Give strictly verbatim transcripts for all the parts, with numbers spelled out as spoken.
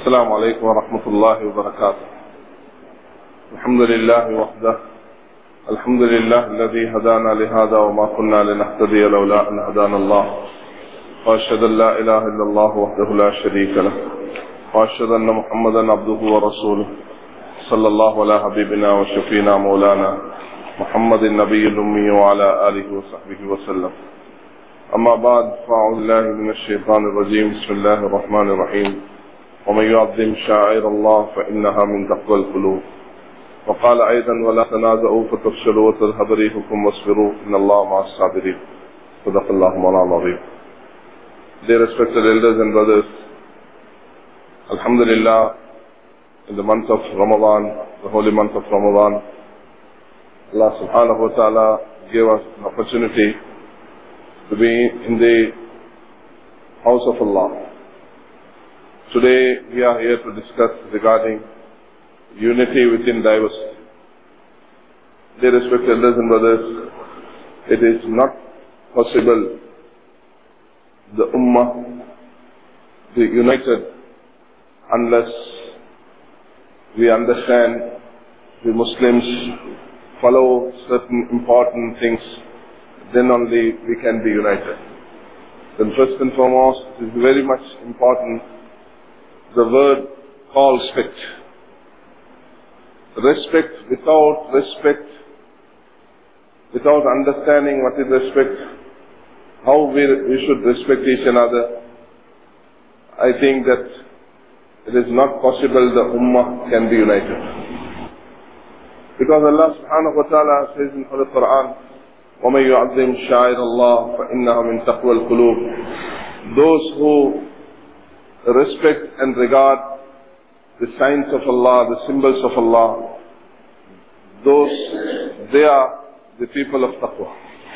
السلام عليكم ورحمة الله وبركاته. الحمد لله وحده، الحمد لله الذي هدانا لهذا وما كنا لنهتدي لولا أن هدانا الله، وأشهد أن لا إله إلا الله وحده لا شريك له، وأشهد أن محمدا عبده ورسوله، صلى الله على حبيبنا وشفينا مولانا محمد النبي الأمي وعلى آله وصحبه وسلم. أما بعد، فأعوذ بالله من الشيطان الرجيم. بسم الله الرحمن الرحيم. ومن يعظم شعائر الله فإنها من تقوى القلوب. وقال أيضا: ولا تنازعوا فتفشلوا وتذهب ريحكم واصبروا إن الله مع الصابرين. صدق الله مولانا العظيم. Dear respected elders and brothers, Alhamdulillah, in the month of Ramadan, the holy month of Ramadan, Allah subhanahu wa ta'ala gave us an opportunity to be in the house of Allah. Today we are here to discuss regarding unity within diversity. Dear respected elders and brothers, it is not possible the Ummah to be united unless we understand the Muslims follow certain important things. Then only we can be united. Then first and foremost, it is very much important the word called respect. Respect, without respect, without understanding what is respect, how we, we should respect each another, I think that it is not possible the Ummah can be united. Because Allah subhanahu wa ta'ala says in the Quran, وَمَنْ يُعَظِّمْ شَعَائِرَ اللَّهِ فَإِنَّهَا مِنْ تَقْوَى الْقُلُوبِ. Those who respect and regard the signs of Allah, the symbols of Allah, those, they are the people of taqwa.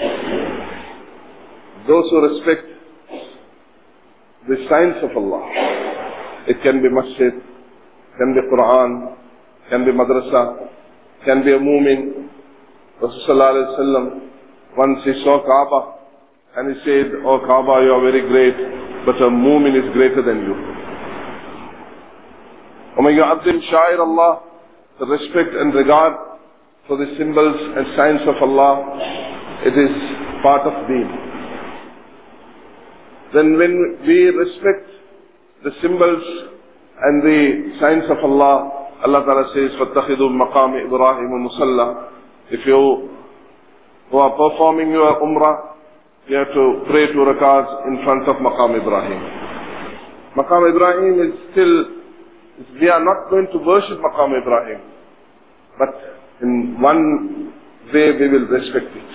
Those who respect the signs of Allah, it can be masjid, can be Quran, can be madrasa, can be a mu'min. Rasul sallallahu alayhi wa sallam, once he saw Kaaba and he said, "Oh Kaaba, you are very great, but a mu'min is greater than you." وَمَنْ يُعَظِّمْ شَعَائِرَ اللَّهِ, the respect and regard for the symbols and signs of Allah, it is part of deen. Then when we respect the symbols and the signs of Allah, Allah Ta'ala says, فَاتَّخِذُوا مَقَامِ إِبْرَاهِيمُ مُصَلَّى. If you who are performing your umrah, you have to pray two rakats in front of Maqam Ibrahim. Maqam Ibrahim is still, we are not going to worship Maqam Ibrahim, but in one way we will respect it.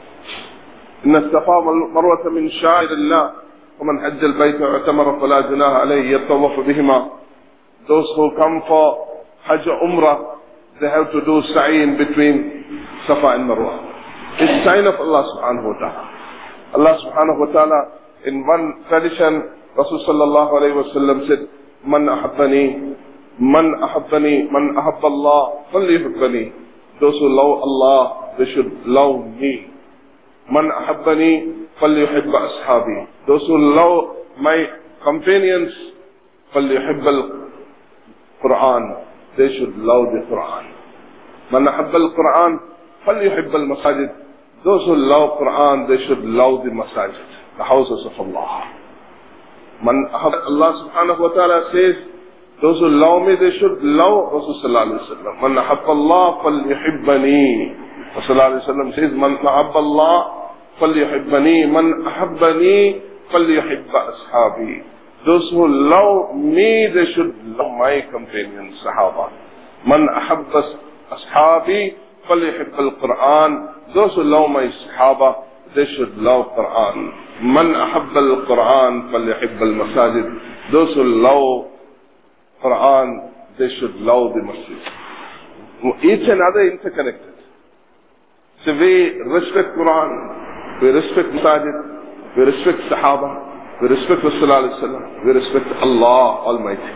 إِنَّ الصَّفَا وَالْمَرْوَةَ مِنْ شَعَائِرِ اللَّهِ وَمَنْ حَجَّ الْبَيْتَ وَاعْتَمَرَ فَلَا جُنَاحَ عَلَيْهِ يَطَّوَّفُ بِهِمَا. Those who come for Hajj Umrah, they have to do sa'i in between Safa and Marwa. It's a sign of Allah subhanahu wa ta'ala. Allah subhanahu wa ta'ala, in one tradition, Rasul sallallahu alayhi wa sallam said, Man ahabbani, man ahabbani, man ahabba Allah, falyuhibbani. Those who love Allah, they should love me. Man ahabbani, falyuhibba ashabi. Those who love my companions, falyuhibba al-Quran. They should love the Quran. Man ahabba al-Quran, falyuhibba al-masajid. Those who love Quran, they should love the masajid, the houses of Allah. Man, Allah subhanahu wa ta'ala says, those who love me, they should love Rasul sallallahu alayhi wa sallam. Man ahabba Allah, falyuhibbani. Rasul sallallahu alayhi wa sallam says, Man ahabba Allah, falyuhibbani. Man ahabbani, falyuhibba ashabi. Those who love me, they should love my companions, sahaba. Man ahabba ashabi, falyuhibba al-Quran. Those who love my sahaba, they should love Quran. Man ahabba al-Quran, falyuhibba al-masajid. Those who love Quran, they should love the masjid. Each and other interconnected. So we respect Quran, we respect masajid, we respect sahaba, we respect Rasul sallallahu alayhi wa sallam, we respect Allah Almighty.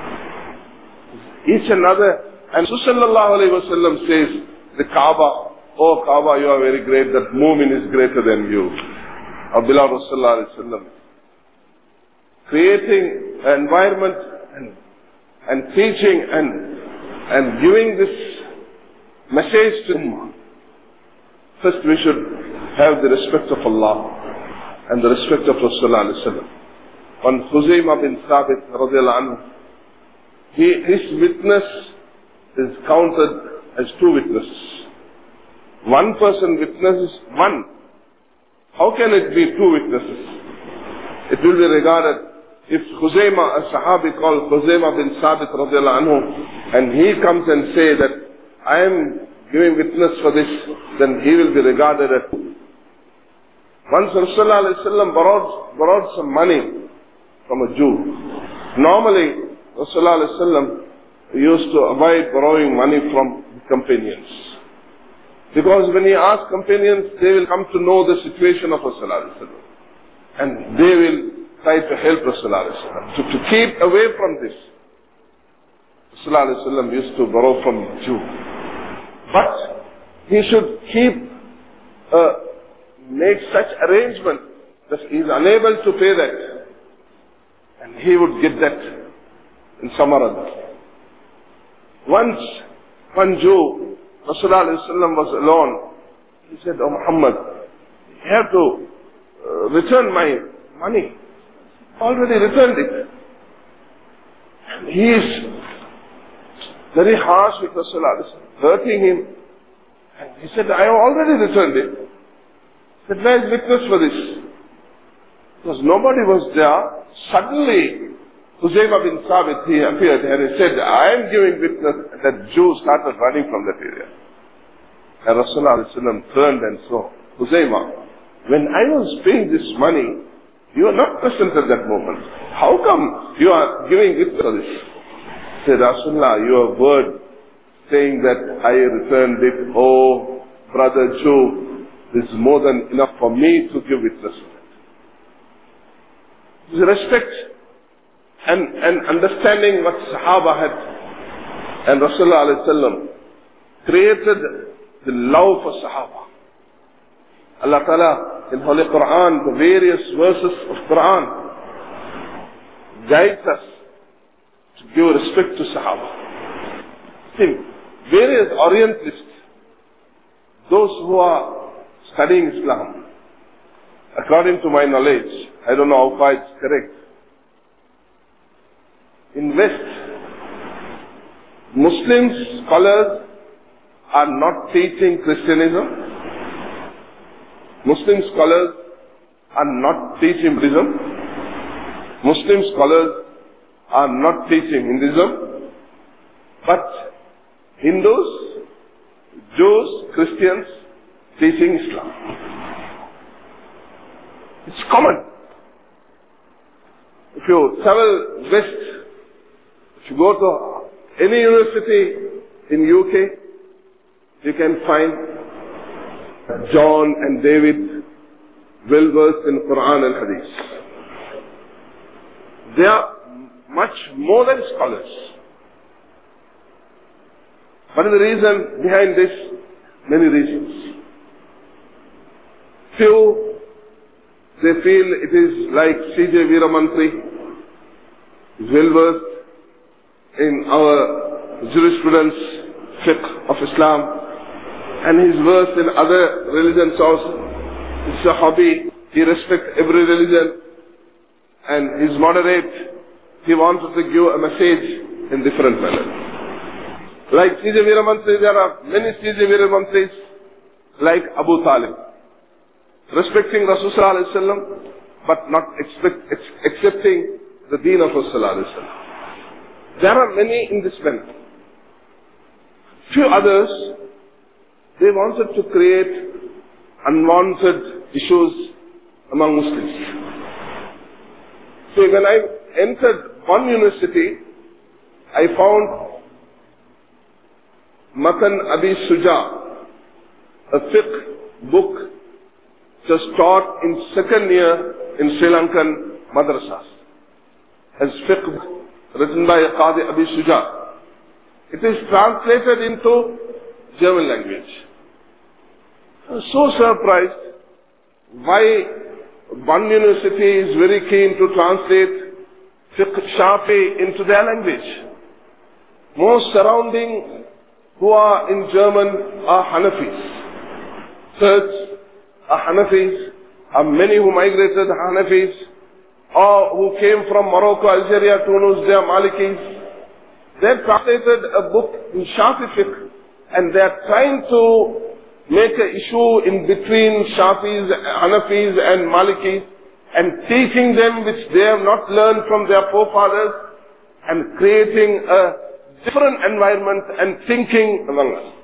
Each and other, and Rasul sallallahu alayhi wa sallam says, the Kaaba, oh Kaaba, you are very great, that mu'min is greater than you. Abdullah Rasulullah sallallahu alayhi wa sallam. Creating an environment and and teaching and, and giving this message to Ummah. First we should have the respect of Allah and the respect of Rasulullah sallallahu alaihi wasallam. When Khuzaymah bin Thabit radiallahu anhu, he, his witness is counted as two witnesses. One person witnesses one. How can it be two witnesses? It will be regarded, if Khuzaymah, a Sahabi called Khuzaymah bin Thabit radiallahu anhu, and he comes and say that I am giving witness for this, then he will be regarded as two. Once Rasulullah borrowed, borrowed some money from a Jew. Normally, Rasulullah used to avoid borrowing money from companions. Because when he asks companions, they will come to know the situation of Rasulullah. And they will try to help Rasulullah. To, to keep away from this, Rasulullah used to borrow from a Jew. But he should keep, uh, make such arrangement that he is unable to pay that. And he would get that in some or other. Once, one Jew, Rasulullah was alone. He said, "Oh Muhammad, you have to uh, return my money. Already returned it." And he is very harsh with Rasulullah, hurting him. And he said, "I have already returned it." He said, "Where is witness for this?" Because nobody was there. Suddenly, Khuzaymah bin Thabit, he appeared and he said, "I am giving witness." That Jew started running from that area. And Rasulullah turned and saw, "Khuzaymah, when I was paying this money, you were not present at that moment. How come you are giving witness for this?" He said, "Rasulullah, your word saying that I returned it, oh brother Jew, is more than enough for me to give witness to it." It is respect and, and understanding what Sahaba had. And Rasulullah created the love for Sahaba. Allah Ta'ala in Holy Quran, the various verses of Quran, guides us to give respect to Sahaba. See, various Orientalists, those who are studying Islam, according to my knowledge, I don't know how far it's correct, in West, Muslim scholars are not teaching Christianism. Muslim scholars are not teaching Buddhism. Muslim scholars are not teaching Hinduism. But Hindus, Jews, Christians teaching Islam. It's common. If you travel west, if you go to any university in U K, you can find John and David well versed in Quran and Hadith. They are much more than scholars. What is the reason behind this? Many reasons. Few, they feel it is like C J Veeramantri, is well versed in our jurisprudence, fiqh of Islam, and he is versed in other religions also. It's a hobby. He respects every religion, and he is moderate. He wanted to give a message in different manner. Like C J Veeramantri, there are many C J Veeramantris, like Abu Talib, respecting Rasulullah, but not expect, ex, accepting the deen of Rasulullah. There are many in this manner. Few others, they wanted to create unwanted issues among Muslims. So when I entered one university, I found Matan Abi Suja, a fiqh book just taught in second year in Sri Lankan madrasas, as fiqh book written by Qadi Abi Suja. It is translated into German language. I was so surprised why one university is very keen to translate fiqh Shafi into their language. Most surrounding who are in German are Hanafis. Kurds are Hanafis. Are many who migrated Hanafis, or who came from Morocco, Algeria, Tunis, they are Malikis. They have translated a book in Shafi fiqh, and they are trying to make an issue in between Shafis, Hanafis and Malikis, and teaching them which they have not learned from their forefathers, and creating a different environment and thinking among us.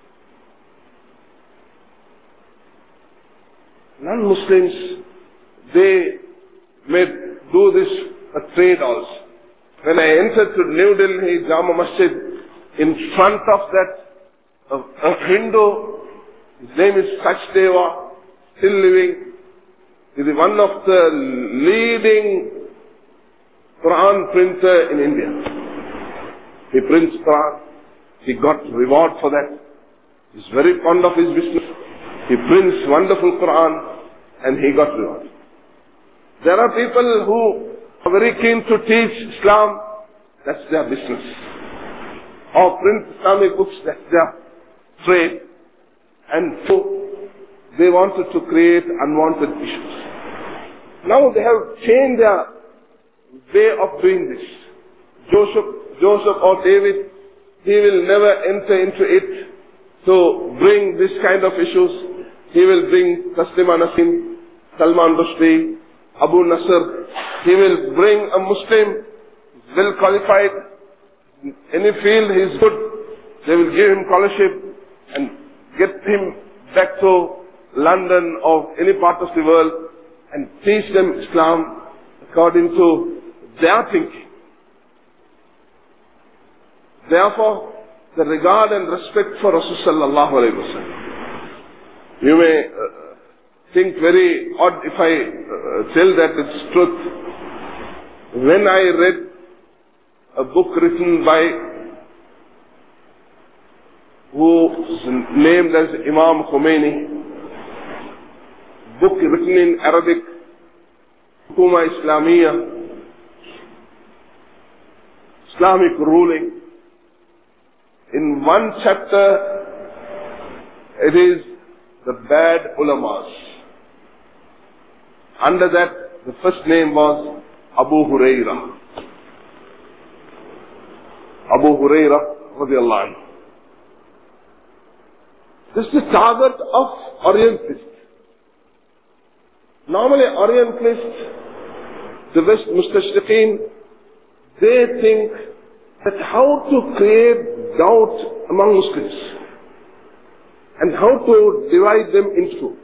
Non-Muslims, they may do this a trade also. When I entered to New Delhi Jama Masjid, in front of that, a, a Hindu, his name is Sachdeva, still living. He is one of the leading Quran printer in India. He prints Quran. He got reward for that. He is very fond of his business. He prints wonderful Quran and he got reward. There are people who are very keen to teach Islam. That's their business. Or print Islamic books, that's their trade. And so they wanted to create unwanted issues. Now they have changed their way of doing this. Joseph, Joseph or David, he will never enter into it to bring this kind of issues. He will bring Taslima Nassim, Salman Rushdie, Abu Nasr. He will bring a Muslim, well qualified, in any field he is good. They will give him scholarship and get him back to London or any part of the world and teach them Islam according to their thinking. Therefore, the regard and respect for Rasul sallallahu alayhi wa sallam. You may uh, think very odd if I uh, tell that it's truth. When I read a book written by who is named as Imam Khomeini, book written in Arabic, Hukuma Islamiyya, Islamic ruling. In one chapter, it is the bad ulamas. Under that, the first name was Abu Huraira. Abu Huraira radiallahu anhu. This is the target of Orientalists. Normally Orientalists, the West Mustashriqeen, they think that how to create doubt among Muslims and how to divide them into two.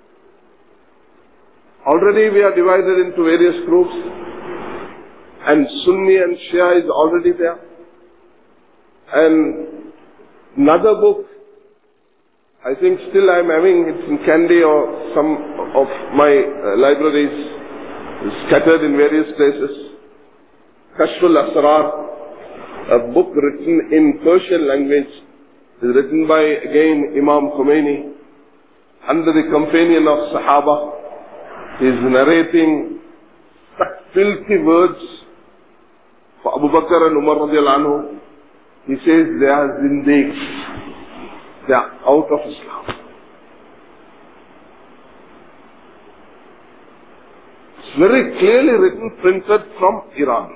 Already we are divided into various groups, and Sunni and Shia is already there. And another book, I think still I am having it in Kandy or some of my uh, libraries scattered in various places. Kashful Asrar, a book written in Persian language, is written by again Imam Khomeini, under the companion of Sahaba. He is narrating filthy words for Abu Bakr and Umar radiallahu anhu. He says they are zindiqs. They are out of Islam. It's very clearly written, printed from Iran.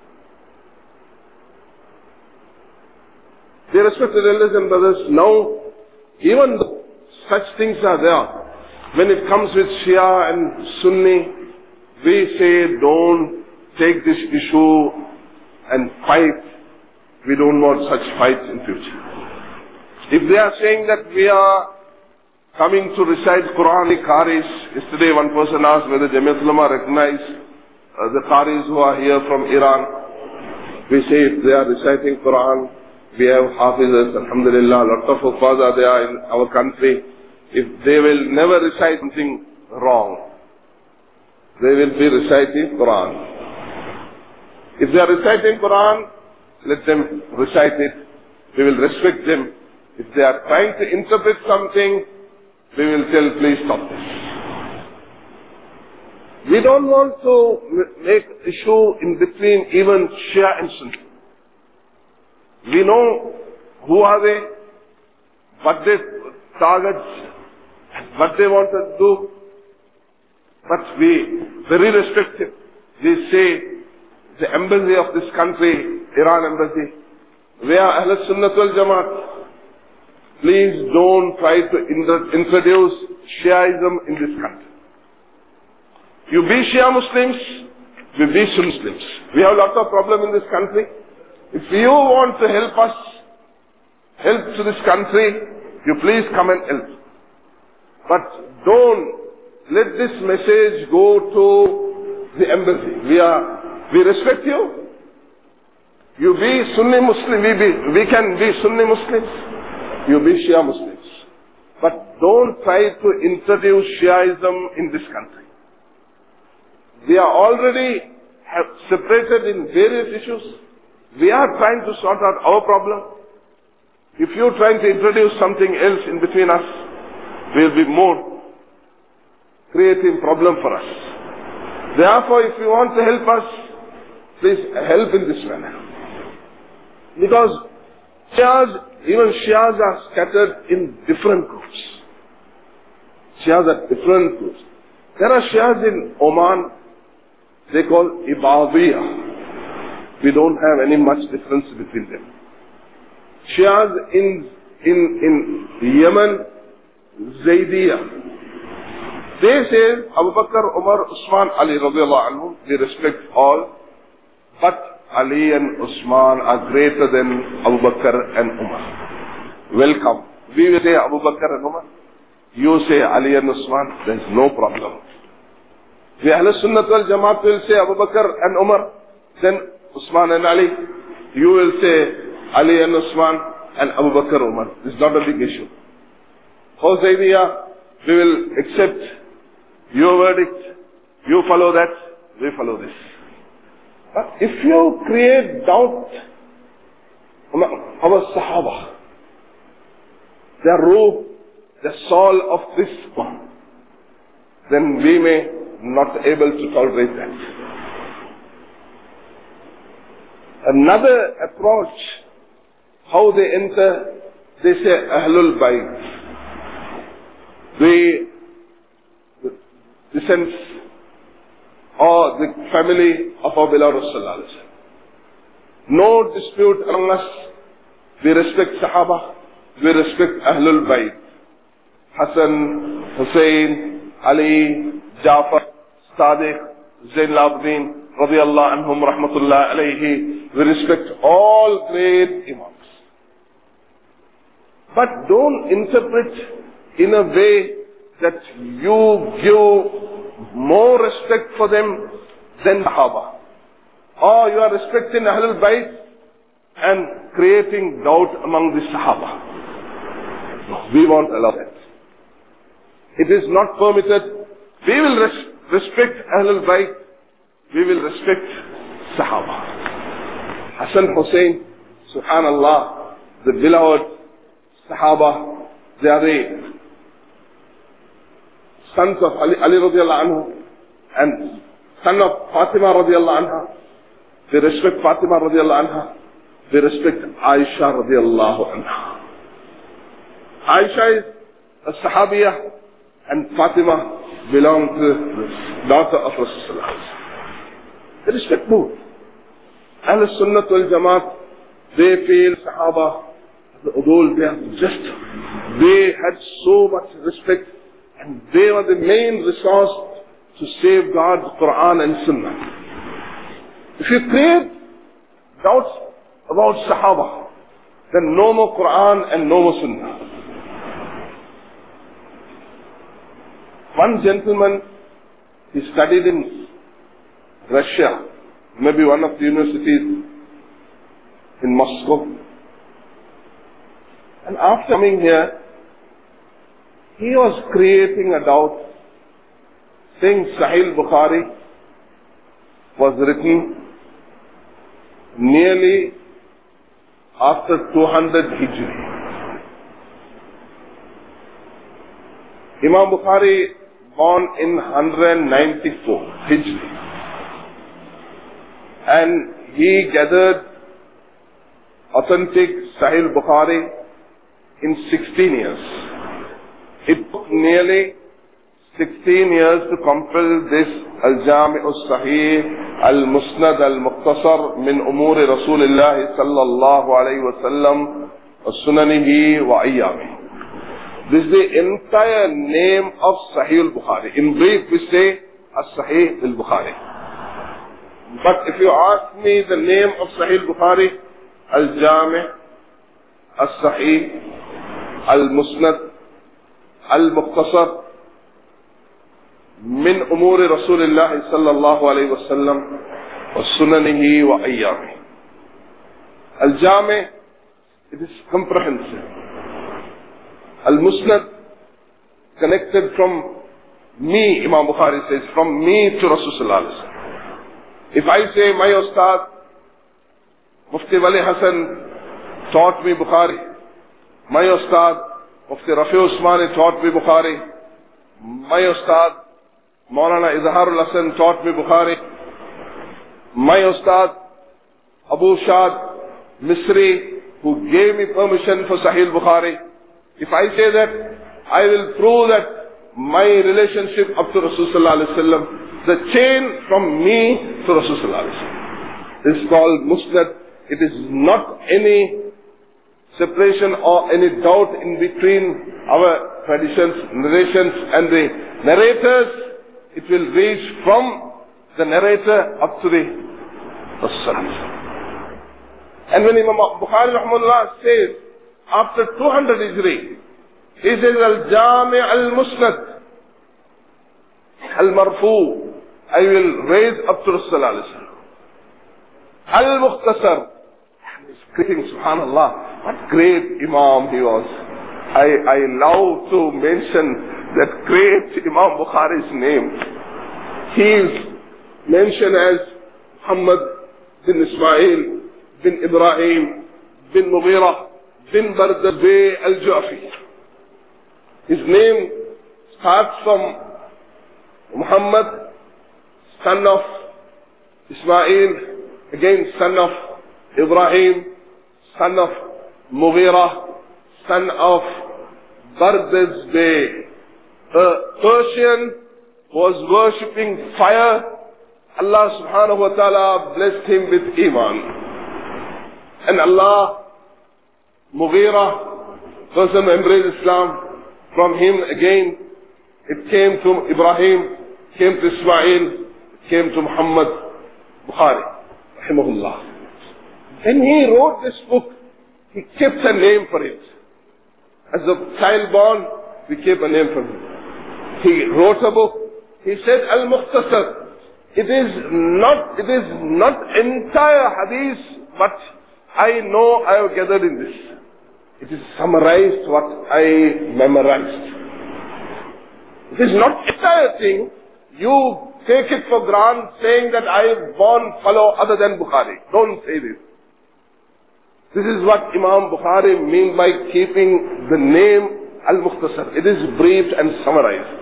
Dear respected elders and brothers, now even though such things are there, when it comes with Shia and Sunni, we say don't take this issue and fight. We don't want such fights in future. If they are saying that we are coming to recite Quranic Qaris, yesterday one person asked whether Jamiat Ulama recognize uh, the Qaris who are here from Iran. We say if they are reciting Quran, we have Hafizas, Alhamdulillah, lot of Hufaz are there in our country. If they will never recite something wrong, they will be reciting Quran. If they are reciting Quran, let them recite it. We will respect them. If they are trying to interpret something, we will tell, please stop this. We don't want to make issue in between even Shia and Sunni. We know who are they, what they targets, what they want to do, but we very respectful. We say the embassy of this country, Iran embassy, we are Ahlul Sunnat wal Jamaat. Please don't try to introduce Shiaism in this country. You be Shia Muslims, we be Sunni Muslims. We have a lot of problem in this country. If you want to help us, help to this country, you please come and help. But don't let this message go to the embassy. We are, we respect you. You be Sunni Muslim, we be, we can be Sunni Muslims. You be Shia Muslims. But don't try to introduce Shiaism in this country. We are already have separated in various issues. We are trying to sort out our problem. If you're trying to introduce something else in between us, we'll be more creating problem for us. Therefore, if you want to help us, please help in this manner. Because Shias, even Shias are scattered in different groups. Shias are different groups. There are Shias in Oman, they call Ibadiyah. We don't have any much difference between them. Shias in, in, in Yemen, Zaydiyah. They say Abu Bakr, Umar, Usman, Ali radiallahu anhu, we respect all, but Ali and Usman are greater than Abu Bakr and Umar. Welcome. We will say Abu Bakr and Umar. You say Ali and Usman, there is no problem. The Ahlul Sunnat wal Jamaat will say Abu Bakr and Umar, then Usman and Ali. You will say Ali and Usman and Abu Bakr and Umar. It's not a big issue. For Zaydiyah, we will accept your verdict. You follow that, we follow this. But if you create doubt among our Sahaba, their ruh, the soul of this one, then we may not able to tolerate that. Another approach, how they enter, they say Ahlul Bayt. The descendants or the family of our beloved Rasulullah. No dispute among us. We respect Sahaba. We respect Ahlul Bayt. Hassan, Hussein, Ali, Jafar, Sadiq, Zain al-Abidin, radiyallahu anhum, rahmatullah alayhi. We respect all great Imams. But don't interpret in a way that you give more respect for them than Sahaba. Or you are respecting Ahlul Bayt and creating doubt among the Sahaba. No, we won't allow that. It is not permitted. We will res- respect Ahlul Bayt. We will respect Sahaba. Hassan Hussein, subhanallah, the beloved Sahaba, they are the sons of Ali, Ali radiallahu anhu and son of Fatima radiallahu anha. They respect Fatima radiallahu anha. They respect Aisha radiallahu anha. Aisha is a Sahabiyah and Fatima belong to the daughter of Rasulullah. They respect both. Ahlul Sunnat wal Jamaat, they feel Sahaba, although they are just, they had so much respect and they were the main resource to safeguard Quran and Sunnah. If you create doubts about Sahaba, then no more Quran and no more Sunnah. One gentleman, he studied in Russia, maybe one of the universities in Moscow. And after coming here, he was creating a doubt, saying Sahih Bukhari was written nearly after two hundred Hijri. Imam Bukhari born in one hundred ninety-four Hijri. And he gathered authentic Sahih Bukhari in sixteen years. It took nearly sixteen years to compile this Al-Jami' al-Sahih Al-Musnad Al-Mukhtasar min Umuri Rasulullah sallallahu alayhi wa sallam wa Sunanihi wa Ayyami. This is the entire name of Sahih al-Bukhari. In brief, we say As-Sahih al-Bukhari. But if you ask me the name of Sahih al-Bukhari, Al-Jami' Al-Sahih Al-Musnad Al-Mukhtasar min Umuri Rasulullah sallallahu alayhi wa sallam wa Sunanihi wa Ayyami. Al-Jami', it is comprehensive. Al-Musnad, connected from me, Imam Bukhari says, from me to Rasulullah. If I say my Ustad, Mufti Wali Hassan taught me Bukhari, my Ustad, Mufti Rafi Usmani taught me Bukhari, my Ustad, Maulana Izharul Hasan taught me Bukhari, my Ustad, Abu Shad Misri, who gave me permission for Sahih Bukhari. If I say that, I will prove that my relationship up to Rasulullah, the chain from me to Rasulullah, is called Musnad. It is not any separation or any doubt in between our traditions, narrations and the narrators. It will reach from the narrator up to the Rasulullah. And when Imam Bukhari rahimahullah says, after two hundred Hijri, he says, Al-Jami' Al-Musnad Al-Marfu, I will raise up to Rasulullah. Al-Mukhtasar, he's greeting, subhanallah, what great Imam he was. I, I love to mention that great Imam Bukhari's name. He is mentioned as Muhammad bin Ismail bin Ibrahim bin Mughira bin Bardabay al-Ju'fi. His name starts from Muhammad, son of Ismail, again son of Ibrahim, son of Mughira, son of Bardabay. A Persian was worshipping fire. Allah subhanahu wa ta'ala blessed him with Iman. And Allah, Mughira, person embraced Islam. From him again, it came to Ibrahim, came to Ismail, it came to Muhammad Bukhari, rahimahullah. When he wrote this book, he kept a name for it. As a child born, we kept a name for him. He wrote a book. He said, Al-Mukhtasar. It is not, it is not entire hadith, but I know I have gathered in this. It is summarized what I memorized. It is not entire thing. You take it for granted saying that I won't follow other than Bukhari. Don't say this. This is what Imam Bukhari means by keeping the name Al-Mukhtasar. It is briefed and summarized.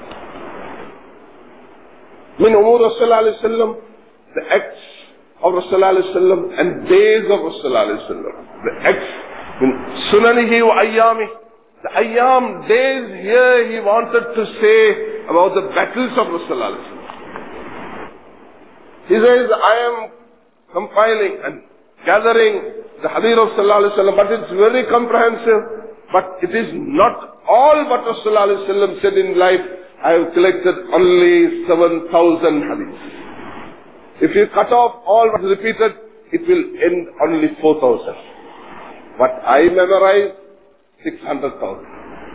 Min Umur Rasulullah alayhi sallam, the acts of Rasulullah alayhi sallam and days of Rasulullah alayhi sallam. The acts, min Sunanihi wa Ayyami. The Ayyam, days here he wanted to say about the battles of Rasulullah alayhi sallam. He says, I am compiling and gathering the hadith of Rasulullah alayhi sallam, but it's very comprehensive. But it is not all what Rasulullah alayhi sallam said in life. I have collected only seven thousand hadiths. If you cut off all what is repeated, it will end only four thousand. What I memorized, six hundred thousand.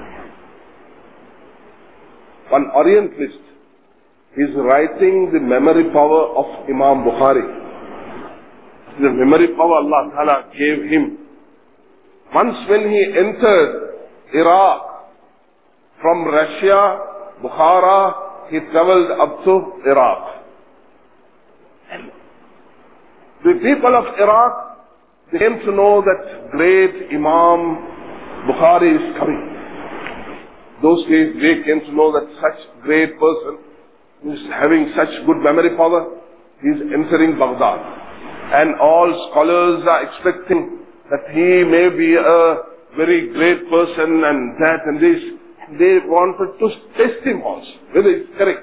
One Orientalist is writing the memory power of Imam Bukhari. The memory power Allah Ta'ala gave him. Once when he entered Iraq from Russia, Bukhara, he traveled up to Iraq. And the people of Iraq, they came to know that great Imam Bukhari is coming. Those days they came to know that such great person who is having such good memory power is entering Baghdad. And all scholars are expecting that he may be a very great person and that and this. They wanted to test him also, whether it's correct.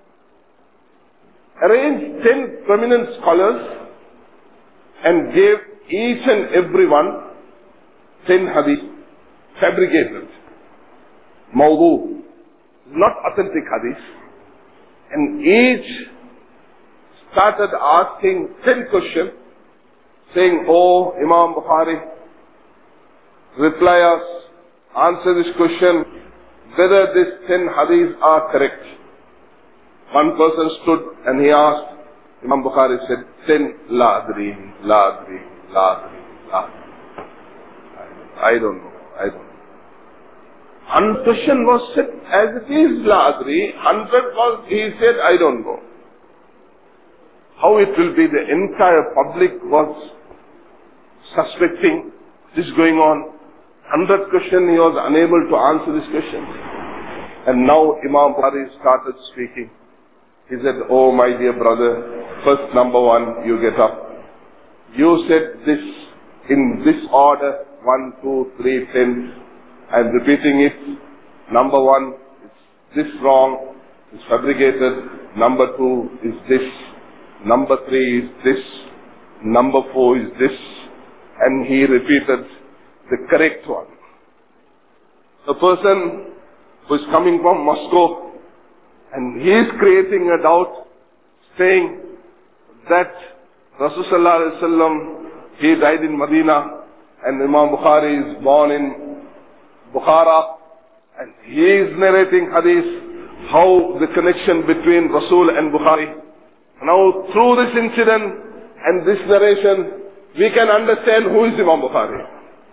Arranged ten prominent scholars and gave each and every one ten hadith, fabricated, mawdu, not authentic hadith. And each started asking ten questions, saying, "Oh, Imam Bukhari, reply us, answer this question, whether these ten hadiths are correct." One person stood and he asked, Imam Bukhari said, ten, la adri, la adri, la adri, la adri. I don't know, I don't know. One question was said as it is, la adri. Hundred was, he said, I don't know. How it will be, the entire public was suspecting this going on. Hundred question, he was unable to answer this question. And now Imam Bukhari started speaking. He said, "Oh my dear brother, first number one, you get up. You said this in this order, one, two, three, ten. I'm repeating it. Number one, is this wrong, it's fabricated. Number two is this. Number three is this. Number four is this." And he repeated the correct one. The person who is coming from Moscow, and he is creating a doubt, saying that Rasulullah, he died in Medina, and Imam Bukhari is born in Bukhara, and he is narrating hadith, how the connection between Rasul and Bukhari. Now through this incident and this narration, we can understand who is Imam Bukhari.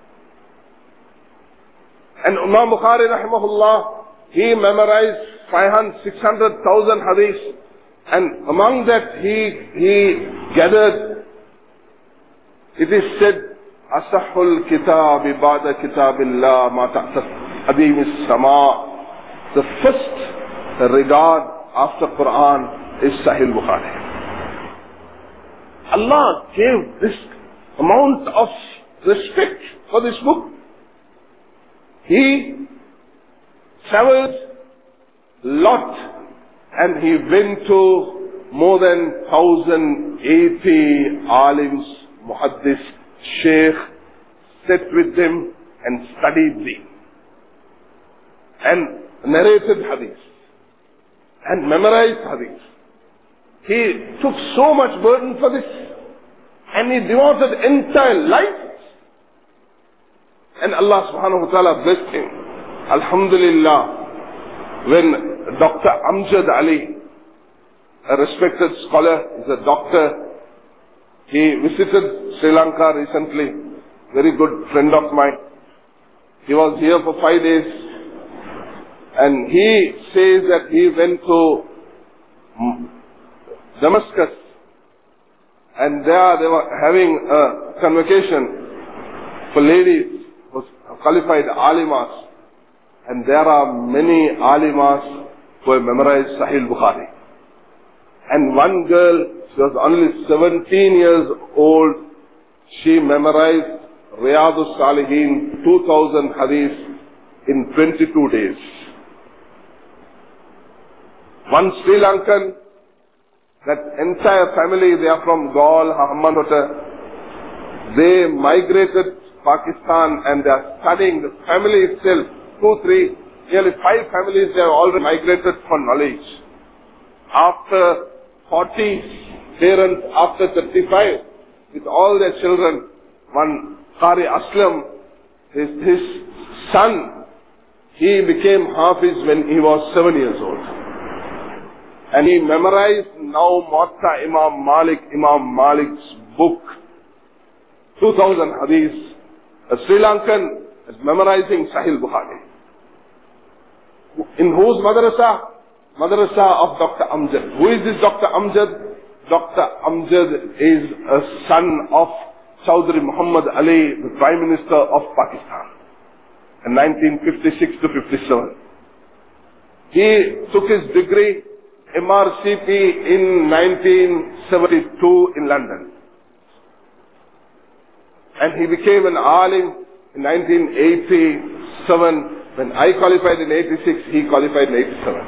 And Imam Bukhari rahimahullah, he memorized five hundred, six hundred thousand hadiths, and among that he, he gathered, it is said, Asahul kitab ibada kitabillah ma ta'tat adim sama. The first regard after Quran is Sahih Bukhari. Allah gave this amount of respect for this book. He traveled lot and he went to more than one thousand eighty alims, muhaddis, sheikh, sat with them and studied them and narrated hadith and memorized hadith. He took so much burden for this and he devoted entire life. And Allah subhanahu wa ta'ala blessed him. Alhamdulillah. When Doctor Amjad Ali, a respected scholar, is a doctor, he visited Sri Lanka recently, very good friend of mine. He was here for five days and he says that he went to Damascus and there they were having a convocation for ladies, qualified alimas. And there are many alimas who have memorized Sahih Bukhari. And one girl, she was only seventeen years old, she memorized Riyadus Salihin, two thousand hadiths in twenty-two days. One Sri Lankan, that entire family, they are from Gaul, Hambantota, they migrated Pakistan and they are studying, the family itself, two, three, nearly five families, they have already migrated for knowledge. After forty parents, after thirty-five, with all their children, one Qari Aslam, his, his son, he became Hafiz when he was seven years old. And he memorized now Muwatta Imam Malik, Imam Malik's book, two thousand hadiths. A Sri Lankan is memorizing Sahih Bukhari. In whose madrasa? Madrasa of Doctor Amjad. Who is this Doctor Amjad? Doctor Amjad is a son of Chaudhry Muhammad Ali, the Prime Minister of Pakistan, in nineteen fifty-six to fifty-seven. He took his degree, M R C P, in nineteen seventy-two in London. And he became an alim in nineteen eighty-seven. When I qualified in eighty-six, he qualified in eighty-seven.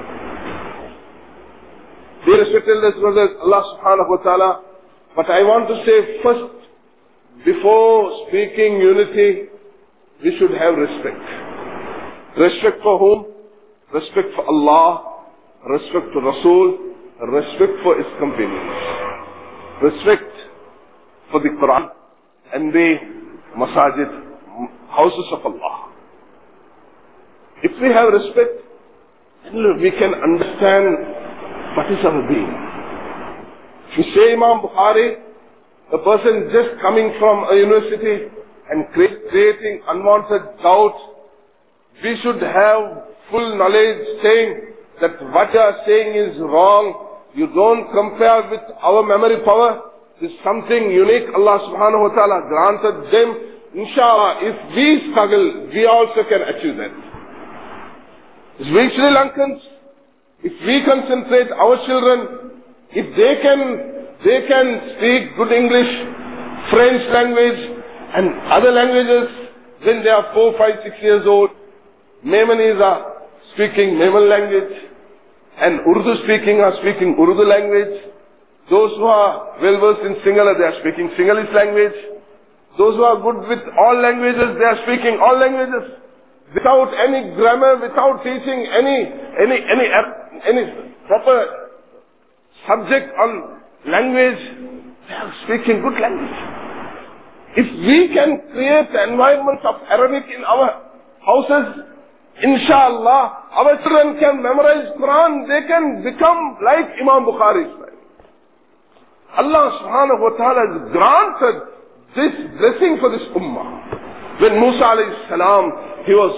Dear respected brothers, Allah subhanahu wa ta'ala, but I want to say first, before speaking unity, we should have respect. Respect for whom? Respect for Allah, respect for Rasul, respect for his companions. Respect for the Quran and the masajid, houses of Allah. If we have respect, then we can understand what is our being. If you say Imam Bukhari, a person just coming from a university and creating unwanted doubt, we should have full knowledge saying that what you are saying is wrong. You don't compare with our memory power. This is something unique Allah subhanahu wa ta'ala granted them. Inshallah, if we struggle, we also can achieve that. If we Sri Lankans, if we concentrate our children, if they can, they can speak good English, French language and other languages, when they are four, five, six years old, Memonies are speaking Memon language, and Urdu speaking are speaking Urdu language. Those who are well versed in Sinhala, they are speaking Sinhalese language. Those who are good with all languages, they are speaking all languages. Without any grammar, without teaching any, any, any, any proper subject on language, they are speaking good language. If we can create an environment of Arabic in our houses, inshallah, our children can memorize Quran, they can become like Imam Bukhari. Allah subhanahu wa ta'ala has granted this blessing for this ummah. When Musa alayhi salam, he was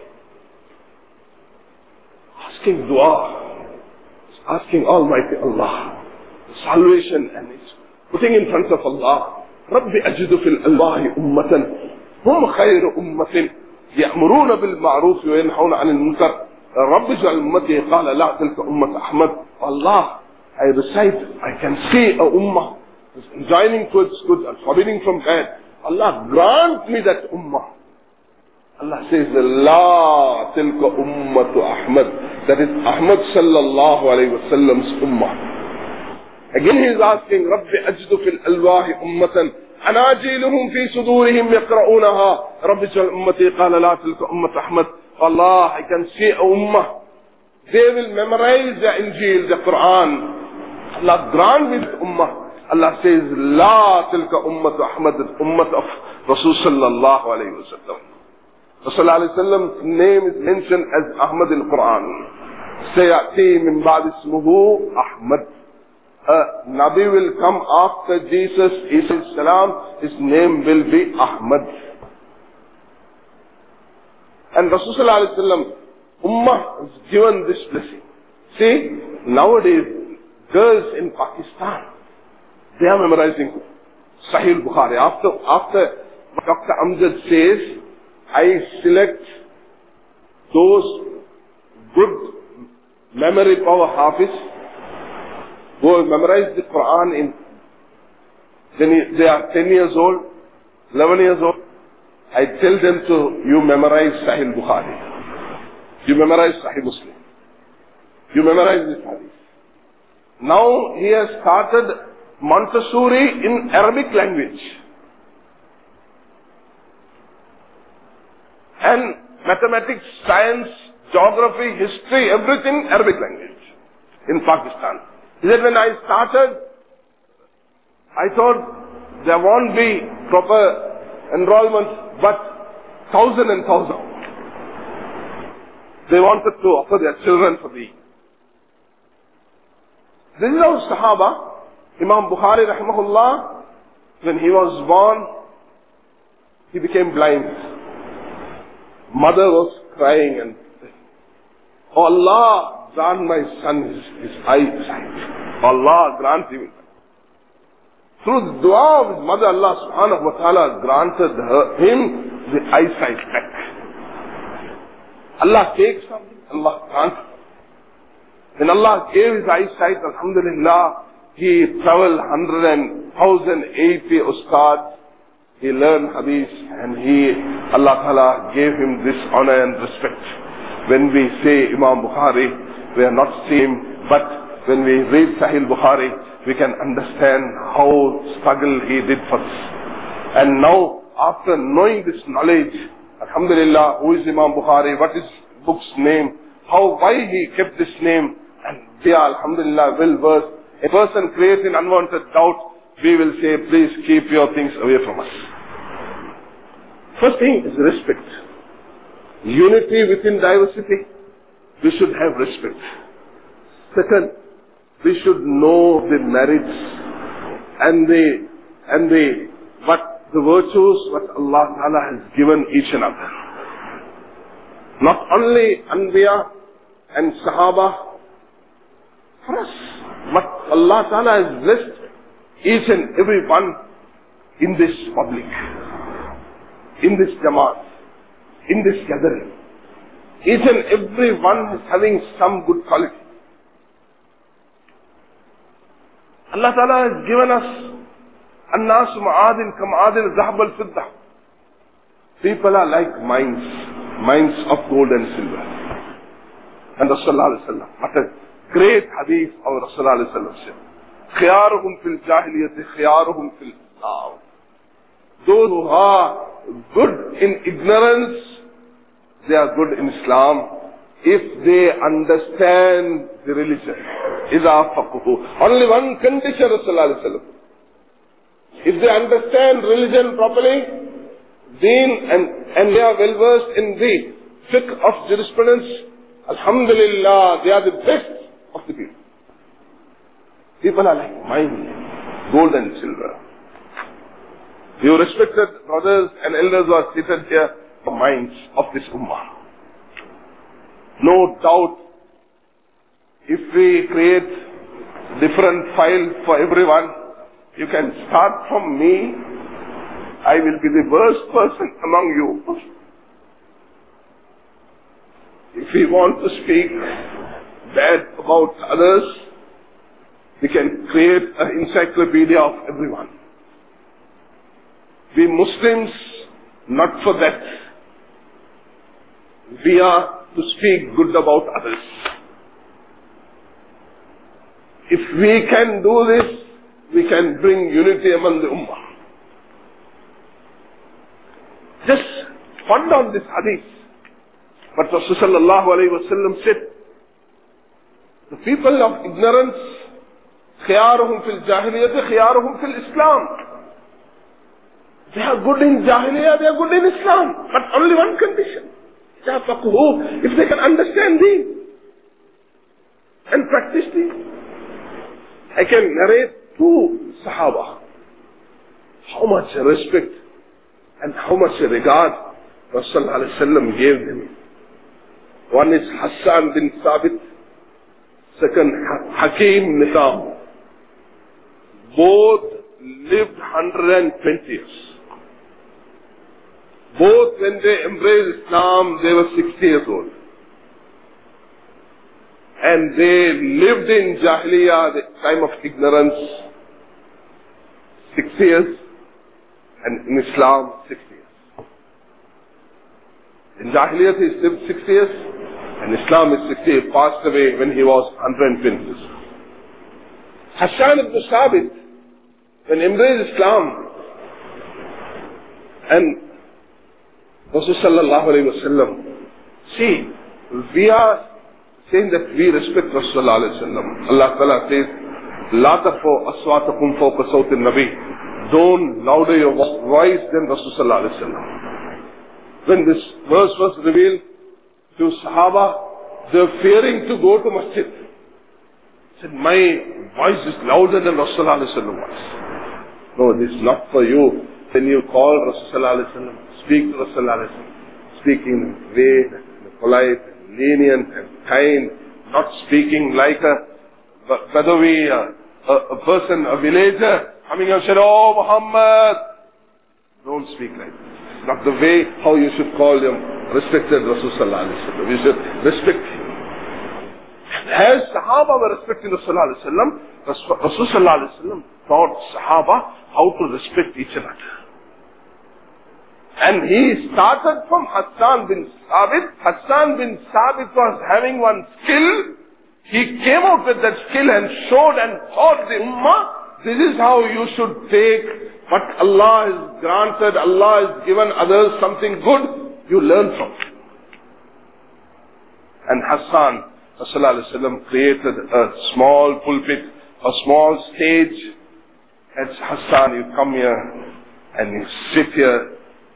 asking dua, asking Almighty Allah, salvation, and he's putting in front of Allah, Rabbi ajidu fil alwahi ummatan, hum khayru ummatin, يأمرون بالمعروف وينهون عن المنكر رب اجعل أمتي قال لا تلك أمة أحمد. Allah, I recite, I can see a ummah joining towards good and forbidding from bad. Allah, grant me that ummah. Allah says, La tilka ummatu Ahmad. That is Ahmad sallallahu alayhi wa sallam's ummah. Again he is asking, Rabbi ajdu fil alwahi ummatan, أناجيلهم في صدورهم يقرؤونها رب اجعل أمتي قال لا تلك أمة أحمد. Allah, I can see a ummah. They will memorize the Injil, the Quran. Allah, grant me the ummah. Allah says, La tilka ummatu Ahmad, the ummah of Rasul sallallahu alayhi wa sallam. Rasul alayhi wa sallam's name is mentioned as Ahmad in Quran. Sayati min ba'd ismuhu Ahmad. A Nabi will come after Jesus, Isa salam, his name will be Ahmad. And Rasulullah sallallahu alaihi wasallam, Ummah is given this blessing. See, nowadays, girls in Pakistan, they are memorizing Sahih Bukhari. After, after Doctor Amjad says, I select those good memory power Hafiz, who memorize the Quran in, when they are ten years old, eleven years old, I tell them to, you memorize Sahih Bukhari. You memorize Sahih Muslim. You memorize this hadith. Now he has started Montessori in Arabic language. And mathematics, science, geography, history, everything Arabic language in Pakistan. He said, when I started, I thought there won't be proper enrollment, but thousand and thousand. They wanted to offer their children for me. This is our Sahaba. Imam Bukhari rahimahullah, when he was born, he became blind. Mother was crying and saying, oh Allah, grant my son his, his eyesight. Allah grant him. Through the dua of his mother, Allah subhanahu wa ta'ala granted her, him the eyesight back. Allah takes something, Allah grants. When Allah gave his eyesight, alhamdulillah, he traveled hundred and thousand eighty ustads. He learned hadith and he, Allah Ta'ala gave him this honor and respect. When we say Imam Bukhari, we are not seeing him, but when we read Sahih Bukhari, we can understand how struggle he did for this. And now, after knowing this knowledge, Alhamdulillah, who is Imam Bukhari, what is book's name, how, why he kept this name, and we are Alhamdulillah well versed. A person creates an unwanted doubt, we will say, please keep your things away from us. First thing is respect. Unity within diversity, we should have respect. Second, we should know the merits and the, and the, what the virtues what Allah Ta'ala has given each and other. Not only Anbiya and Sahaba, for us, but Allah Ta'ala has blessed each and every one in this public, in this Jamaat, in this gathering. Each and every one is having some good quality. Allah Ta'ala has given us الناس معادن كمعادن الذهب والفضة. People are like mines, mines of gold and silver. And Rasulullah Sallallahu Alaihi Wasallam, what a great hadith of Rasulullah Sallallahu Alaihi Wasallam said, خيارهم في الجاهلية خيارهم في الإسلام. Those who are good in ignorance, they are good in Islam if they understand the religion. إذا فقهوا. Only one condition Rasulullah Sallallahu Alaihi Wasallam. If they understand religion properly, deen, and, and they are well versed in the fiqh of jurisprudence, Alhamdulillah, they are the best of the people. People are like mine, gold and silver. You respected brothers and elders who are seated here, the minds of this ummah. No doubt, if we create different files for everyone, you can start from me. I will be the worst person among you. If we want to speak bad about others, we can create an encyclopedia of everyone. We Muslims, not for that. We are to speak good about others. If we can do this, we can bring unity among the ummah. Just ponder on this hadith. But Rasulullah Sallallahu Alaihi Wasallam said, the people of ignorance, خيارهم في الجاهلية خيارهم في الإسلام. They are good in Jahiliyyah, they are good in Islam. But only one condition. If they can understand Deen and practice Deen. I can narrate two Sahaba. How much respect and how much regard Rasulullah gave them. One is Hassan bin Thabit. Second, Hakim Nizam. Both lived one hundred twenty years. Both when they embraced Islam, they were sixty years old. And they lived in Jahiliyyah, the time of ignorance, six years, and in Islam, six years. In Jahiliyyah, he lived six years, and Islam is sixty. He passed away when he was one hundred twenty years. Hassan ibn Thabit, when he embraced Islam, and Rasulullah Sallallahu Alaihi Wasallam, see, we are saying that we respect Rasulullah Alaihi Wasallam. Allah Ta'ala says, La tarfa'u aswatakum fawqa sawti an-nabi. Don't louder your voice than Rasulullah Alaihi Wasallam. When this verse was revealed to Sahaba, they were fearing to go to masjid. Said, my voice is louder than Rasulullah Alaihi Wasallam voice. No, this is not for you. When you call Rasulullah Alaihi Wasallam, speak to Rasulullah Alaihi Wasallam, speak in vague, polite, lenient and kind, not speaking like a Badawi, a, a person, a villager, coming and said, oh Muhammad. Don't speak like this. It's not the way how you should call him respected Rasulullah Alaihi Wasallam. You should respect him. As Sahaba were respecting Rasulullah Alaihi Wasallam, Rasulullah Alaihi Wasallam taught Sahaba how to respect each other. And he started from Hassan bin Sabit. Hassan bin Sabit was having one skill. He came out with that skill and showed and taught the Ummah, this is how you should take what Allah has granted, Allah has given others something good, you learn from it. And Hassan, Sallallahu Alaihi Wasallam, created a small pulpit, a small stage. As Hassan, you come here and you sit here,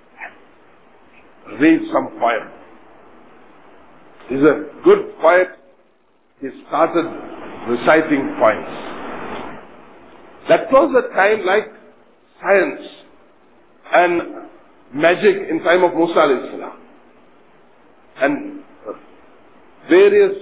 read some poem. It's a good poet. He started reciting poems. That was a time like science and magic in time of Musa alayhi salam. And various,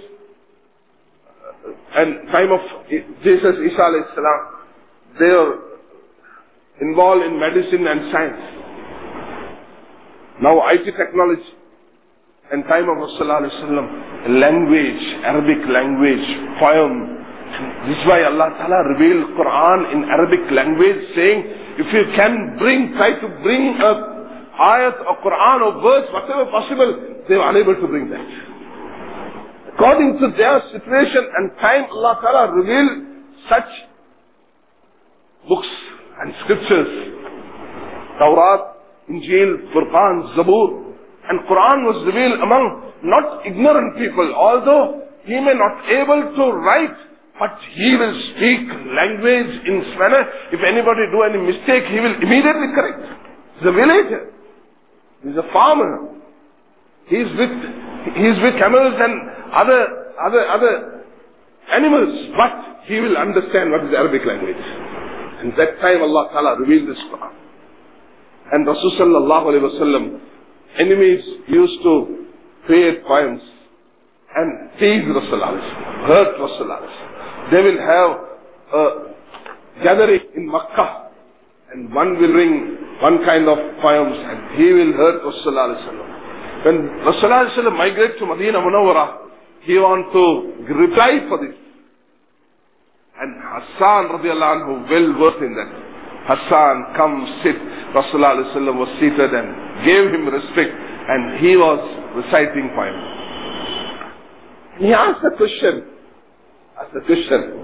and time of Jesus, Isa alayhi salam, they were involved in medicine and science. Now I T technology. In time of Rasulullah sallallahu alaihi wasallam, language, Arabic language, poem. This is why Allah Ta'ala revealed Quran in Arabic language, saying, if you can bring, try to bring a ayat or Quran or verse, whatever possible, they were unable to bring that. According to their situation and time, Allah Ta'ala revealed such books and scriptures. Tawrat, Injil, Furqan, Zabur. And Quran was revealed among not ignorant people, although he may not able to write, but he will speak language in this manner. If anybody do any mistake, he will immediately correct. He's a villager. He's a farmer. He's with, he's with camels and other, other, other animals, but he will understand what is Arabic language. And that time Allah Ta'ala revealed this Quran. And Rasul sallallahu alayhi wa sallam, enemies used to create poems and tease Rasulullah, hurt Rasulullah. They will have a gathering in Makkah and one will ring one kind of poems and he will hurt Rasulullah. When Rasulullah migrated to Medina Munawwara, he wanted to reply for this. And Hassan radiallahu anhu, well versed in that. Hassan, come sit. Rasulullah was seated and gave him respect, and he was reciting poem. He asked a question. Asked a question.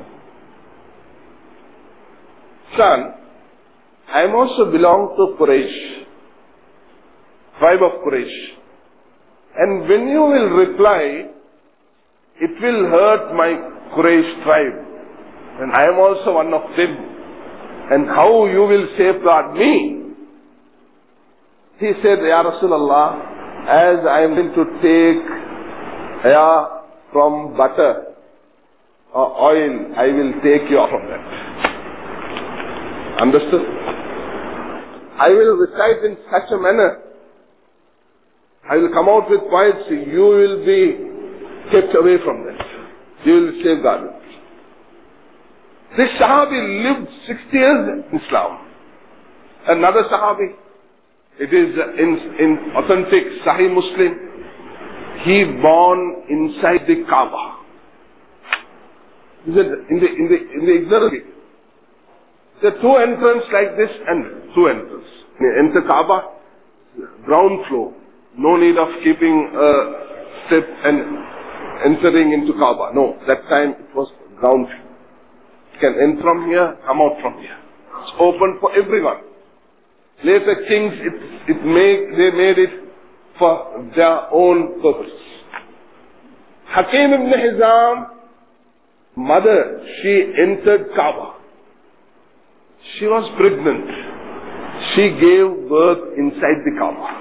Son, I am also belong to Quraysh, tribe of Quraysh. And when you will reply, it will hurt my Quraysh tribe. And I am also one of them. And how you will safeguard me? He said, Ya Rasulullah, as I am going to take yeah, from butter or oil, I will take you from that. Understood? I will recite in such a manner. I will come out with points. You will be kept away from that. You will safeguard it. This Sahabi lived sixty years in Islam. Another Sahabi, it is in, in authentic Sahih Muslim, he born inside the Kaaba. In the, in the, in the, in the ignorance. There are two entrances like this and two entrances. Enter Kaaba, ground floor. No need of keeping a step and entering into Kaaba. No, that time it was ground floor. You can enter from here, come out from here. It's open for everyone. Later kings, it, it make, they made it for their own purpose. Hakim ibn Hizam, mother, she entered Kaaba. She was pregnant. She gave birth inside the Kaaba.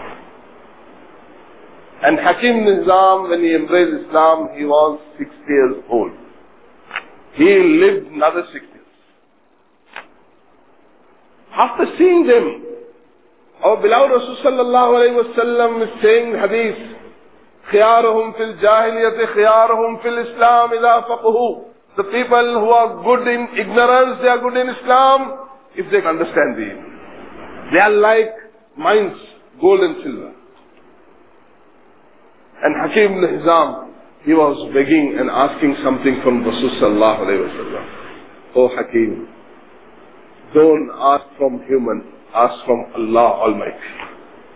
And Hakim ibn Hizam, when he embraced Islam, he was six years old. He lived another six years. After seeing them, our beloved Rasul sallallahu alayhi wa sallam is saying hadith, خِيَارُهُمْ فِي الْجَاهِلِيَةِ خِيَارُهُمْ فِي الْإِسْلَامِ إِذَا فَقُهُ. The people who are good in ignorance, they are good in Islam, if they can understand the They are like mines, gold and silver. And Hakim ibn Hizam, he was begging and asking something from Rasul sallallahu alayhi wa sallam. Oh Hakim, don't ask from human, ask from Allah Almighty.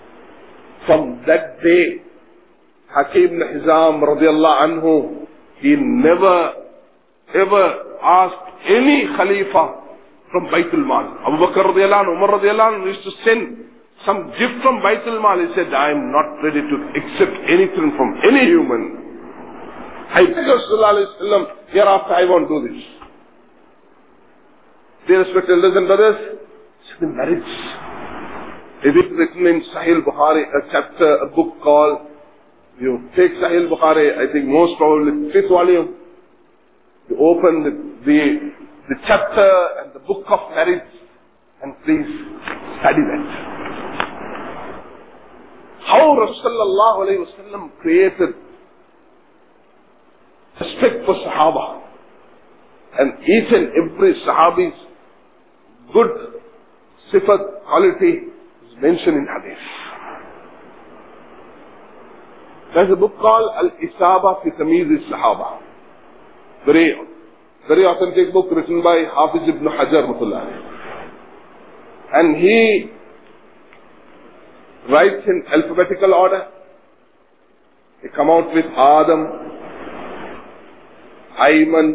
From that day, Hakim ibn Hizam radiallahu anhu, he never ever asked any Khalifa from Baitul Mal. Abu Bakr radiallahu anhu, Umar radiallahu anhu used to send some gift from Baitul Mal. He said, I am not ready to accept anything from any human. I beg Rasulullah, hereafter I won't do this. Dear respected elders and brothers, it's the marriage. It is written in Sahih Bukhari, a chapter, a book called, you take Sahih Bukhari, I think most probably fifth volume, you open the, the, the chapter and the book of marriage, and please study that. How Rasulullah alayhi wasallam created respect for Sahaba, and each and every Sahabi's good sifat quality is mentioned in Hadith. There's a book called Al-Isaba fi Tamiz al-Sahaba. Very, very authentic book written by Hafiz ibn Hajar rahmatullah. And he writes in alphabetical order. He come out with Adam, Ayman,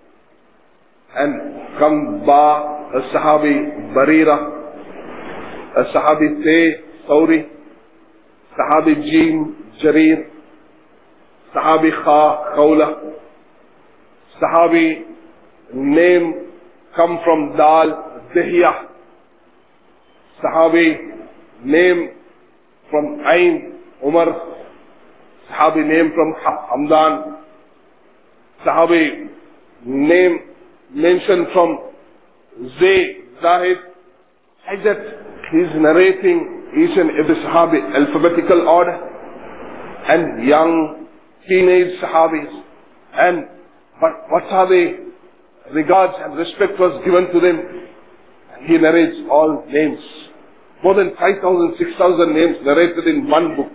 and come Ba, a Sahabi Barira, a Sahabi Te, Sauri, Sahabi Jim, Jarir, Sahabi Kha, Khawla, Sahabi name come from Dal, Dihya, Sahabi name from Ain, Umar, Sahabi name from Hamdan, Sahabi name mentioned from Zay, Zahid. Like that, he is narrating each and every Sahabi alphabetical order, and young teenage Sahabis, and what, what are the regards and respect was given to them. He narrates all names. More than five thousand, six thousand names narrated in one book.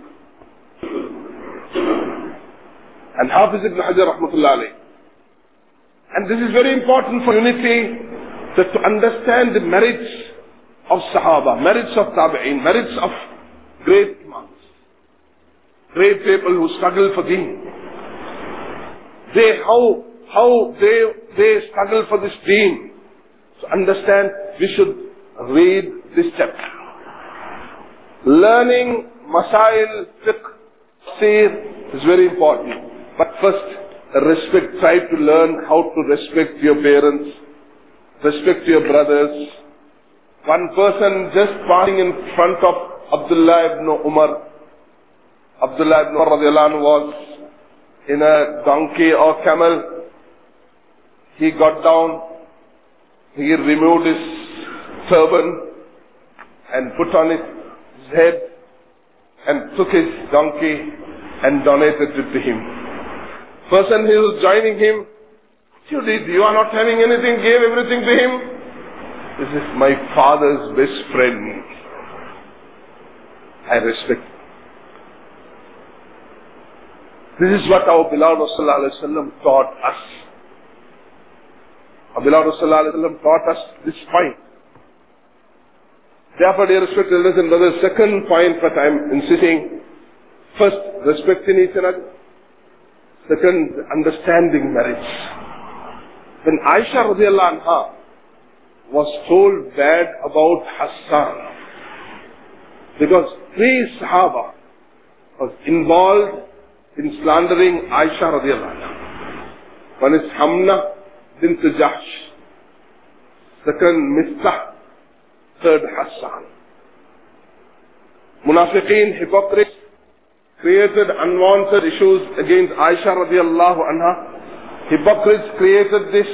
And Hafiz ibn Hajar rahmatullah alayh. And this is very important for unity, that to understand the merits of Sahaba, merits of Tabi'een, merits of great Imams, great people who struggle for Deen. They, how, how they, they struggle for this Deen. To understand, we should read this chapter. Learning Masail, Fiqh, Tafsir is very important. But first, respect, try to learn how to respect your parents, respect your brothers. One person just passing in front of Abdullah ibn Umar. Abdullah ibn Umar radiallahu anhu was in a donkey or camel. He got down, he removed his turban and put on his head and took his donkey and donated it to him. Person who was joining him, you did, you are not having anything, gave everything to him. This is my father's best friend. I respect him. This is what our beloved Rasulullah taught us. Our beloved Rasulullah taught us this point. Therefore, dear respected elders and brothers, second point that I am insisting, first, respecting each other. Second, understanding marriage. When Aisha radiallahu anha was told bad about Hassan, because three Sahaba was involved in slandering Aisha radiallahu anha. One is Hamna bint Jahsh. Second, Mistah. Third, Hassan. Munafiqeen, hypocrites, created unwanted issues against Aisha radiallahu anha. Hypocrites created this,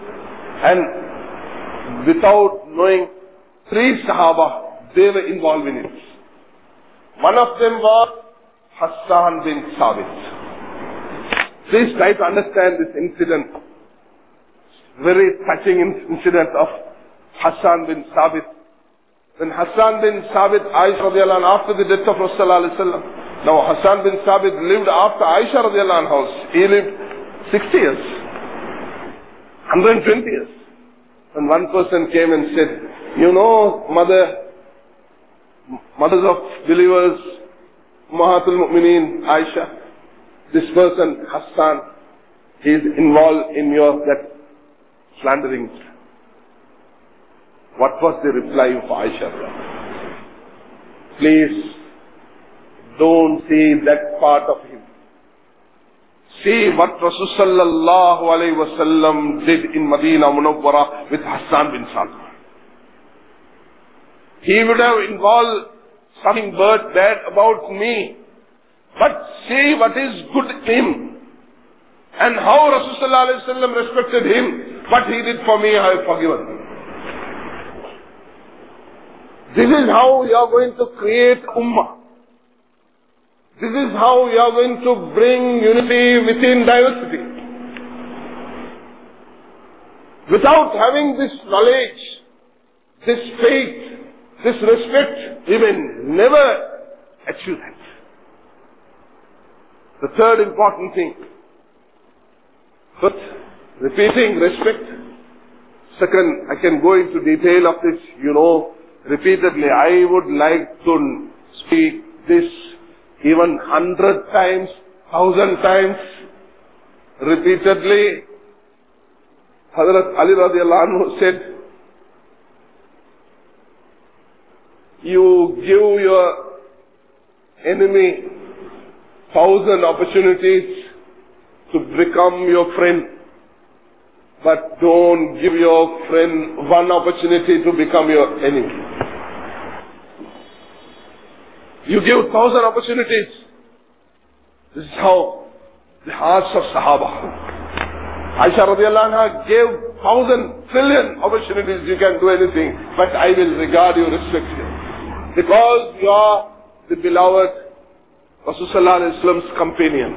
and without knowing, three Sahaba, they were involved in it. One of them was Hassan bin Sabit. Please try to understand this incident. Very touching incident of Hassan bin Sabit. When Hassan bin Sabit, Aisha radiallahu anha, after the death of Rasulullah, now Hassan bin Sabit lived after Aisha radiallahu anha. He lived sixty years, one hundred twenty years. When one person came and said, you know, mother, mothers of believers, Ummahatul Mu'mineen, Aisha, this person, Hassan, he is involved in your, that slandering. What was the reply of Aisha? Please, don't see that part of him. See what Rasul sallallahu alayhi wa sallam did in Medina Munawwara with Hassan bin Sabit. He would have involved something bad about me, but see what is good in him. And how Rasul sallallahu alayhi wa sallam respected him. What he did for me, I have forgiven him. This is how you are going to create ummah. This is how you are going to bring unity within diversity. Without having this knowledge, this faith, this respect, we may never achieve that. The third important thing. First, repeating respect. Second, I can go into detail of this, you know, repeatedly. I would like to speak this even hundred times, thousand times, repeatedly. Hazrat Ali radiallahu anhu said, you give your enemy thousand opportunities to become your friend, but don't give your friend one opportunity to become your enemy. You give thousand opportunities. This is how the hearts of Sahaba. Aisha radiallahu anha gave thousand trillion opportunities. You can do anything, but I will regard you, respect you, because you are the beloved Rasul sallallahu alayhi wa sallam's companion.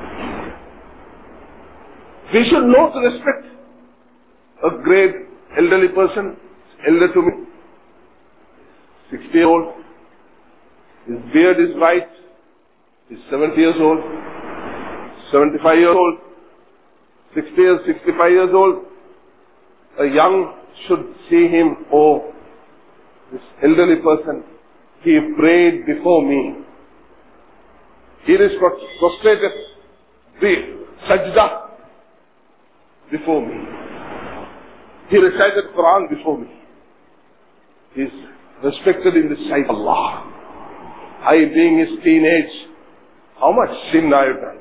We should know to respect a great elderly person, elder to me, sixty years old. His beard is white. He's seventy years old, seventy-five years old, sixty years, sixty-five years old. A young should see him, oh, this elderly person, he prayed before me. He is prostrated, the sajda before me. He recited Quran before me. He is respected in the sight of Allah. I, being his teenage, how much sin I have done.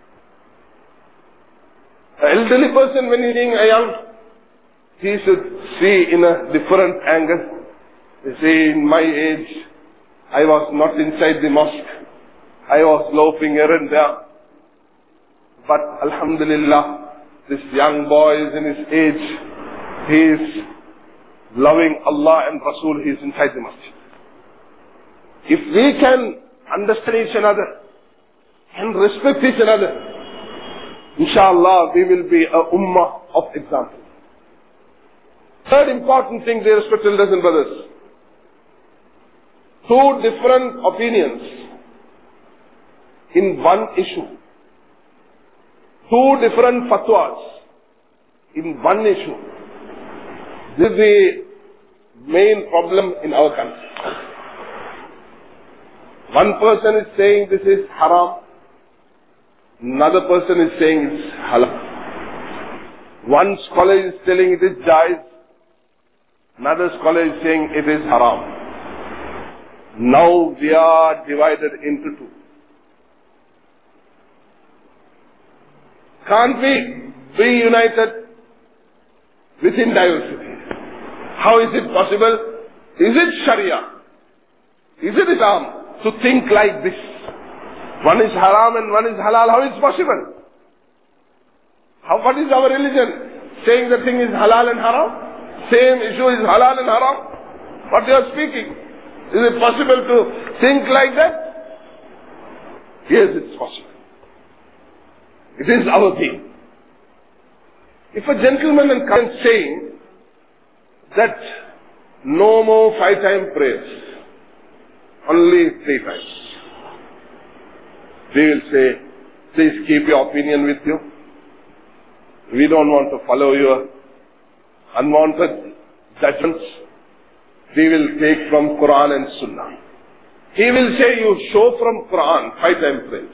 An elderly person, when he is being a young, he should see in a different angle. They say, in my age, I was not inside the mosque. I was loafing here and there. But Alhamdulillah, this young boy is in his age. He is loving Allah and Rasul. He is inside the masjid. If we can understand each another and respect each other, inshallah, we will be a ummah of example. Third important thing, dear respected elders and brothers. Two different opinions in one issue. Two different fatwas in one issue. This is the main problem in our country. One person is saying this is haram. Another person is saying it's halal. One scholar is telling it is jaiz. Another scholar is saying it is haram. Now we are divided into two. Can't we be united within diversity? How is it possible? Is it Sharia? Is it Islam to think like this? One is haram and one is halal. How is it possible? How, what is our religion? Saying the thing is halal and haram? Same issue is halal and haram? What you are speaking? Is it possible to think like that? Yes, it's possible. It is our thing. If a gentleman and comes saying that no more five-time prayers, only three times, we will say, please keep your opinion with you. We don't want to follow your unwanted judgments. We will take from Quran and Sunnah. He will say, you show from Quran, five time prayers.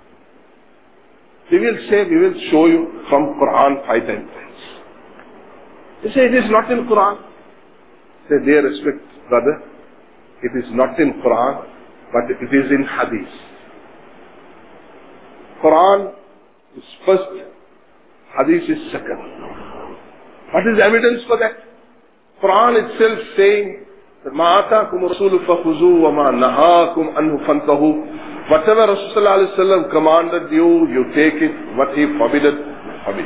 He will say, we will show you from Quran, five time prayers. He say, it is not in Quran. Say, dear respect, brother, it is not in Quran, but it is in Hadith. Quran is first, Hadith is second. What is evidence for that? Quran itself saying, مَا آتَاكُمُ الرَّسُولُ فَخُذُوهُ وَمَا نَهَاكُمْ عَنْهُ فَانْتَهُوا. Whatever Rasulullah commanded you, you take it. What he forbidden, forbid.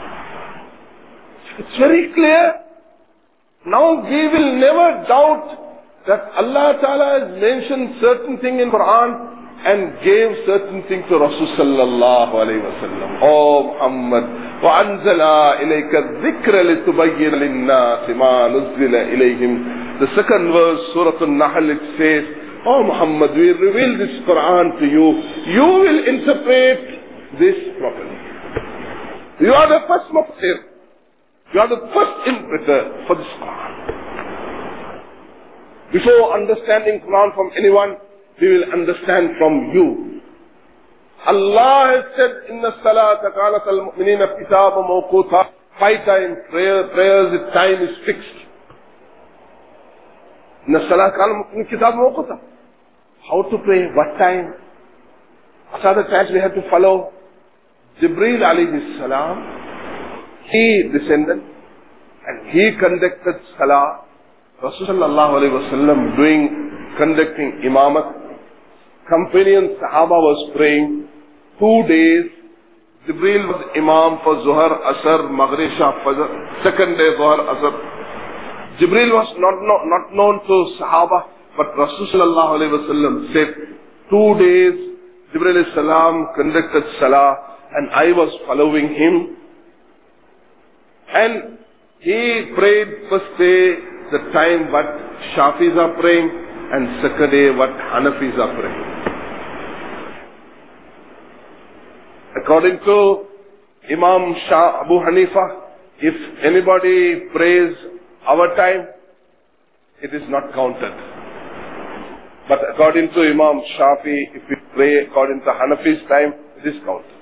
It's very clear. Now we will never doubt that Allah Ta'ala has mentioned certain thing in Quran and gave certain thing to Rasul sallallahu alayhi wa sallam. Oh Muhammad, وَأَنزَلَا إِلَيْكَ الذِّكْرَ لِتُبَيِّنَ لِلنَّاسِ مَا نُزِّلَ إِلَيْهِمْ. The second verse, Surah An-Nahl, it says, oh Muhammad, we reveal this Quran to you. You will interpret this properly. You are the first mufassir. You are the first interpreter for this Quran. Before understanding Quran from anyone, we will understand from you. Allah has said, Inna salata kanat al-mu'minina kitaba mawquta. Five times prayer, prayers, the time is fixed. Inna salata kanat al-mu'minina kitaba mawquta. How to pray, what time? What are the times we have to follow? Jibreel alayhi salam, he descended and he conducted salah. Rasul sallallahu alayhi wa sallam doing, conducting imamat. Companion Sahaba was praying two days. Jibreel was imam for Zuhar, Asr, Maghrib, Fajr. Second day Zuhar, Asr. Jibreel was not, not, not known to Sahaba, but Rasul sallallahu alayhi wa sallam said, two days Jibreel alayhi salam conducted salah and I was following him. And he prayed first day the time what Shafis are praying and second day what Hanafis are praying. According to Imam Shah Abu Hanifa, if anybody prays our time, it is not counted. But according to Imam Shafi, if we pray according to Hanafi's time, it is counted.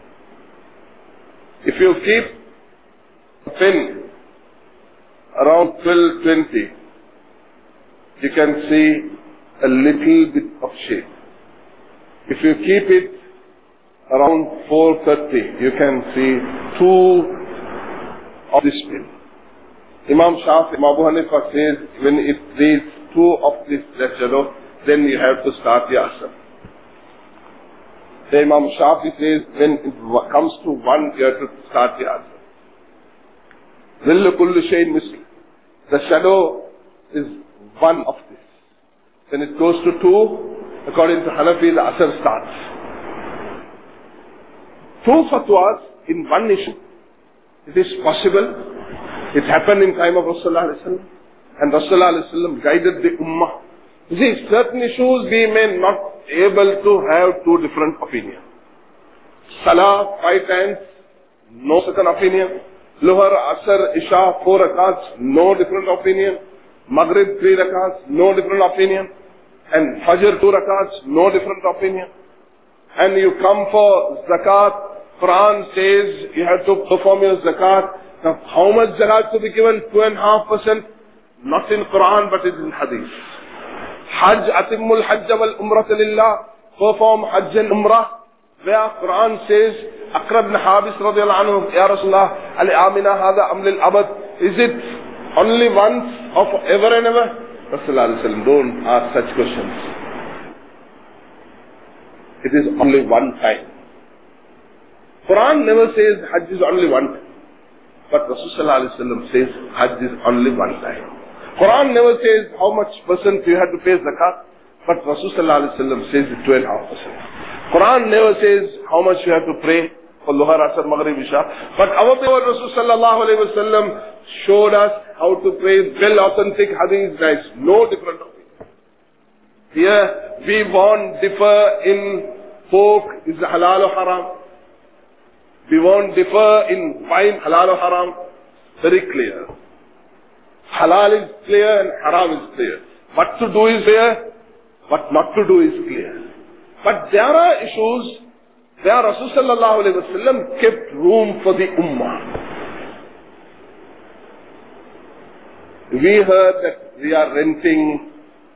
If you keep a pin around twelve twenty, you can see a little bit of shape. If you keep it around four thirty, you can see two of this pin. Imam Shafi, Imam Abu Hanifa says, when it reads two of this shadow, then you have to start the Asr. The Imam Shafi says, when it comes to one, you have to start the Asr. Zillu kullu shayin misli. The shadow is one of this. When it goes to two, according to Hanafi, the Asr starts. Two fatwas in one issue. It is possible. It happened in time of Rasulullah and Rasulullah guided the Ummah. You see, certain issues we may not able to have two different opinions. Salah, five times, no second opinion. Luhar, Asr, Isha, four rakats, no different opinion. Maghrib, three rakats, no different opinion. And Fajr, two rakats, no different opinion. And you come for zakat, Quran says you have to perform your zakat. Now, how much zakat to be given? Two and a half percent. Not in Quran, but it is in Hadith. Hajj, atimmul hajj wal umrata lillah. Perform hajj and umrah. Where Quran says, Aqra ibn Habis radiallahu anhu, Ya Rasulullah, ali amina hada amlil abad. Is it only once or forever and ever? Rasulullah don't ask such questions. It is only one time. Quran never says Hajj is only one time. But Rasulullah says Hajj is only one time. Quran never says how much percent you have to pay zakat. But Rasulullah says two and a half percent. Quran never says how much you have to pray for Luhar, Asr, Maghrib, Isha. But our Prophet Rasulullah showed us how to pray. Well authentic hadith, there is no different opinion. Here we won't differ in pork, is halal or haram. We won't differ in wine, halal or haram. Very clear. Halal is clear and haram is clear. What to do is clear. What not to do is clear. But there are issues where Rasulullah sallallahu alayhi wa sallam kept room for the ummah. We heard that we are renting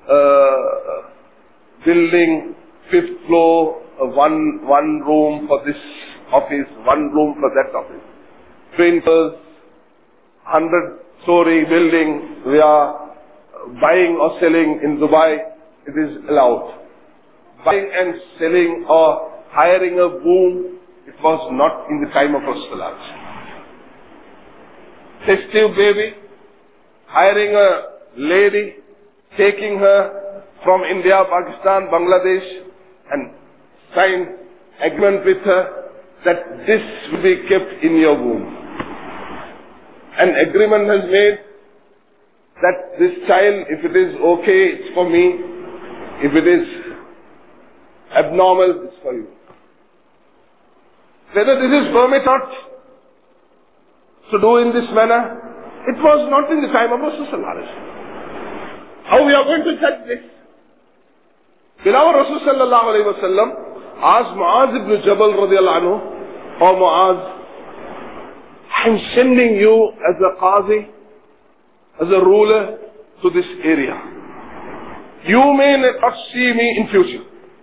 a building, fifth floor, one, one room for this office, one room for that office. Printers, hundred story building, we are buying or selling in Dubai, it is allowed. Buying and selling or hiring a boom, it was not in the time of Rasulullah. Festive baby, hiring a lady, taking her from India, Pakistan, Bangladesh, and sign agreement with her that this will be kept in your womb. An agreement has made that this child, if it is okay, it's for me. If it is abnormal, it's for you. Whether this is permitted to do in this manner, it was not in the time of Rasulullah. How we are going to judge this? Beloved Rasulullah asked Muaz ibn Jabal radiallahu anhu, "O Muaz, I'm sending you as a qazi, as a ruler to this area. You may not see me in future.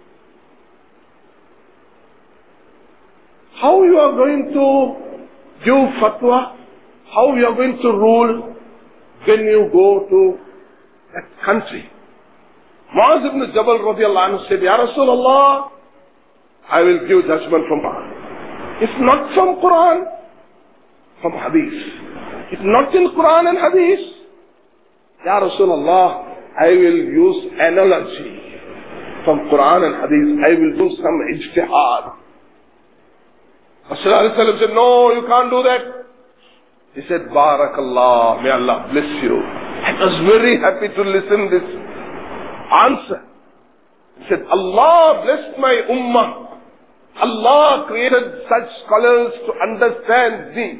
How you are going to give fatwa, how you are going to rule when you go to that country?" Muaz ibn Jabal radiallahu anhu said, "Ya Rasulullah, I will give judgment from Quran. If not from Quran, from Hadith. If not in Quran and Hadith, Ya Rasulullah, I will use analogy from Quran and Hadith. I will do some ijtihad." Rasulullah said, "No, you can't do that." He said, "Barakallah, may Allah bless you." I was very happy to listen to this answer. He said, "Allah blessed my ummah. Allah created such scholars to understand thee.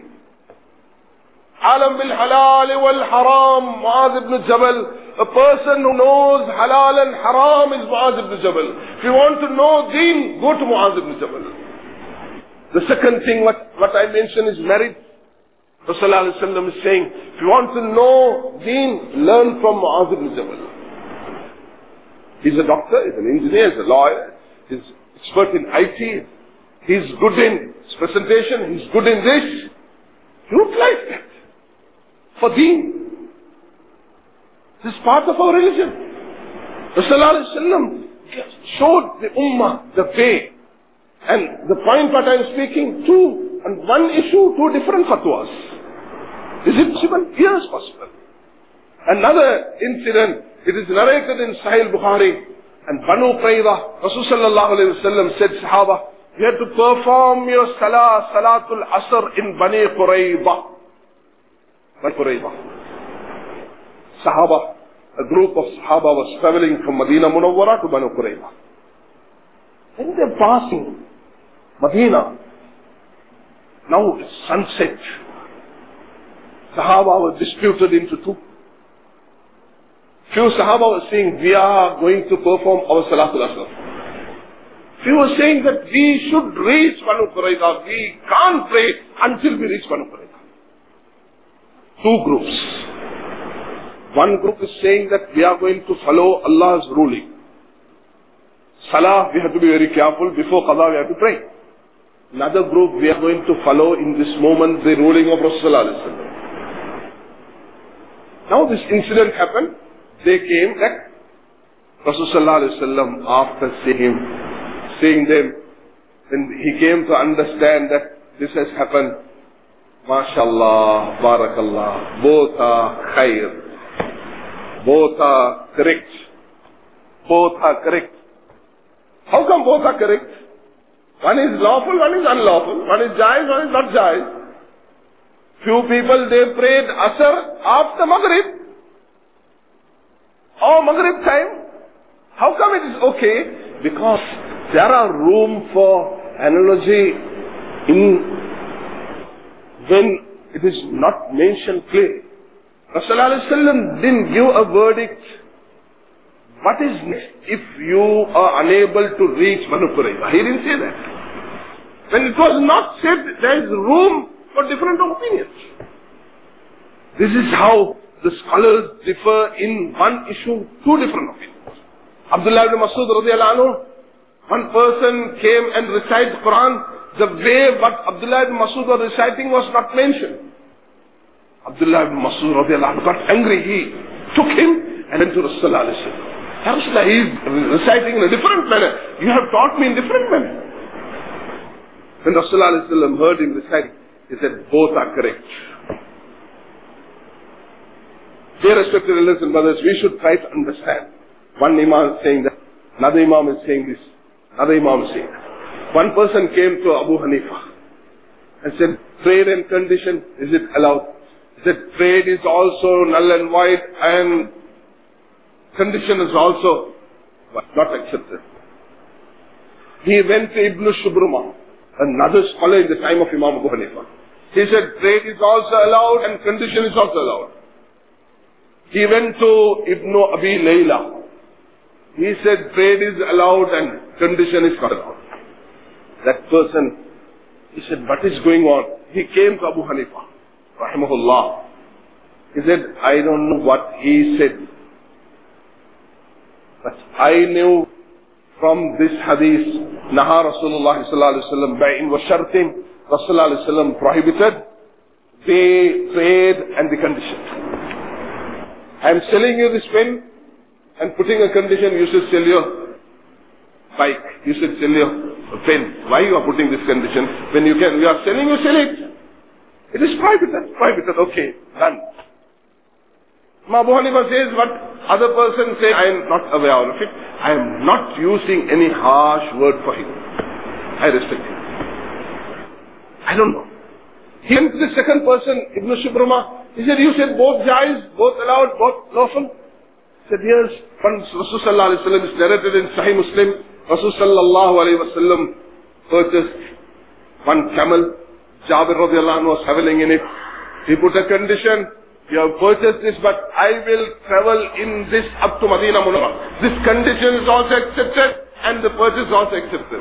Alam bil halal wal haram, Muaz ibn Jabal. A person who knows halal and haram is Muaz ibn Jabal. If you want to know deen, go to Muaz ibn Jabal." The second thing what, what I mentioned is marriage. Rasulullah is saying, if you want to know deen, learn from Muaz ibn Jabal. He's a doctor, he's an engineer, he's a lawyer, he's expert in I T, he's good in his presentation, he's good in this. Utilize that for deen. This is part of our religion. Rasulullah showed the ummah the way. And the point what I am speaking, two, and one issue, two different fatwas. Is it possible? Yes, possible. Another incident, it is narrated in Sahih Bukhari, and Banu Qurayza, Rasulullah sallallahu alayhi wa sallam said, Sahaba, you have to perform your salah, Salatul Asr in Bani Qurayza. Bani Qurayza. Sahaba, a group of Sahaba was traveling from Medina Munawwara to Bani Qurayza. When they're passing Medina, now it's sunset. Sahaba were disputed into two. Few Sahaba were saying, we are going to perform our Salatul Asr. Few were saying that we should reach Banu Qurayza. We can't pray until we reach Banu Qurayza. Two groups. One group is saying that we are going to follow Allah's ruling. Salah, we have to be very careful. Before Qadha, we have to pray. Another group, we are going to follow in this moment the ruling of Rasulullah. Now this incident happened. They came that Rasulullah after seeing him, seeing them, when he came to understand that this has happened, MashaAllah, Barakallah, both are khair, both are correct, both are correct. How come both are correct? One is lawful, one is unlawful, one is jaiz, one is not jaiz. Few people, they prayed Asr after Maghrib. Or Maghrib time. How come it is okay? Because there are room for analogy in when it is not mentioned clearly. Rasulullah didn't give a verdict what is next if you are unable to reach Banu Qurayza? He didn't say that. When it was not said, there is room for different opinions. This is how the scholars differ in one issue, two different opinions. Abdullah ibn Masud radiallahu anhu, one person came and recited the Quran. The way what Abdullah ibn Masud was reciting was not mentioned. Abdullah ibn Masud radiallahu anhu got angry. He took him and went to Rasulullah alayhi wasallam. Ya Rasulullah, he is reciting in a different manner. You have taught me in different manner. When Rasulullah alayhi wasallam heard him reciting, he said, both are correct. Dear respected elders and brothers, we should try to understand. One imam is saying that, another imam is saying this, another imam is saying that. One person came to Abu Hanifa and said, trade and condition, is it allowed? He said, trade is also null and void and condition is also not accepted. He went to Ibn Shubruma, another scholar in the time of Imam Abu Hanifa. He said, trade is also allowed and condition is also allowed. He went to Ibn Abi Layla. He said, trade is allowed and condition is not allowed. That person, he said, what is going on? He came to Abu Hanifa, rahimahullah. He said, I don't know what he said, but I knew from this hadith, Naha Rasulullah sallallahu alaihi wasallam ba'in wa shartin, Rasulullah sallallahu alaihi wasallam prohibited the trade and the condition. I am selling you this pen and putting a condition, you should sell your bike, you should sell your pen. Why you are putting this condition? When you can, we are selling, you sell it. It is prohibited, prohibited, okay, done. Abu Hanifa says what other person say, I am not aware of it. I am not using any harsh word for him. I respect him. I don't know. He went to the second person, Ibn Shubruma. He said, you said both jais, both allowed, both lawful. He said, yes. When Rasul sallallahu alayhi wa sallam is narrated in Sahih Muslim, Rasul sallallahu alayhi wa sallam purchased one camel. Jabir radiallahu anhu was traveling in it. He put a condition, you have purchased this, but I will travel in this up to Madinah Munawwarah. This condition is also accepted and the purchase is also accepted.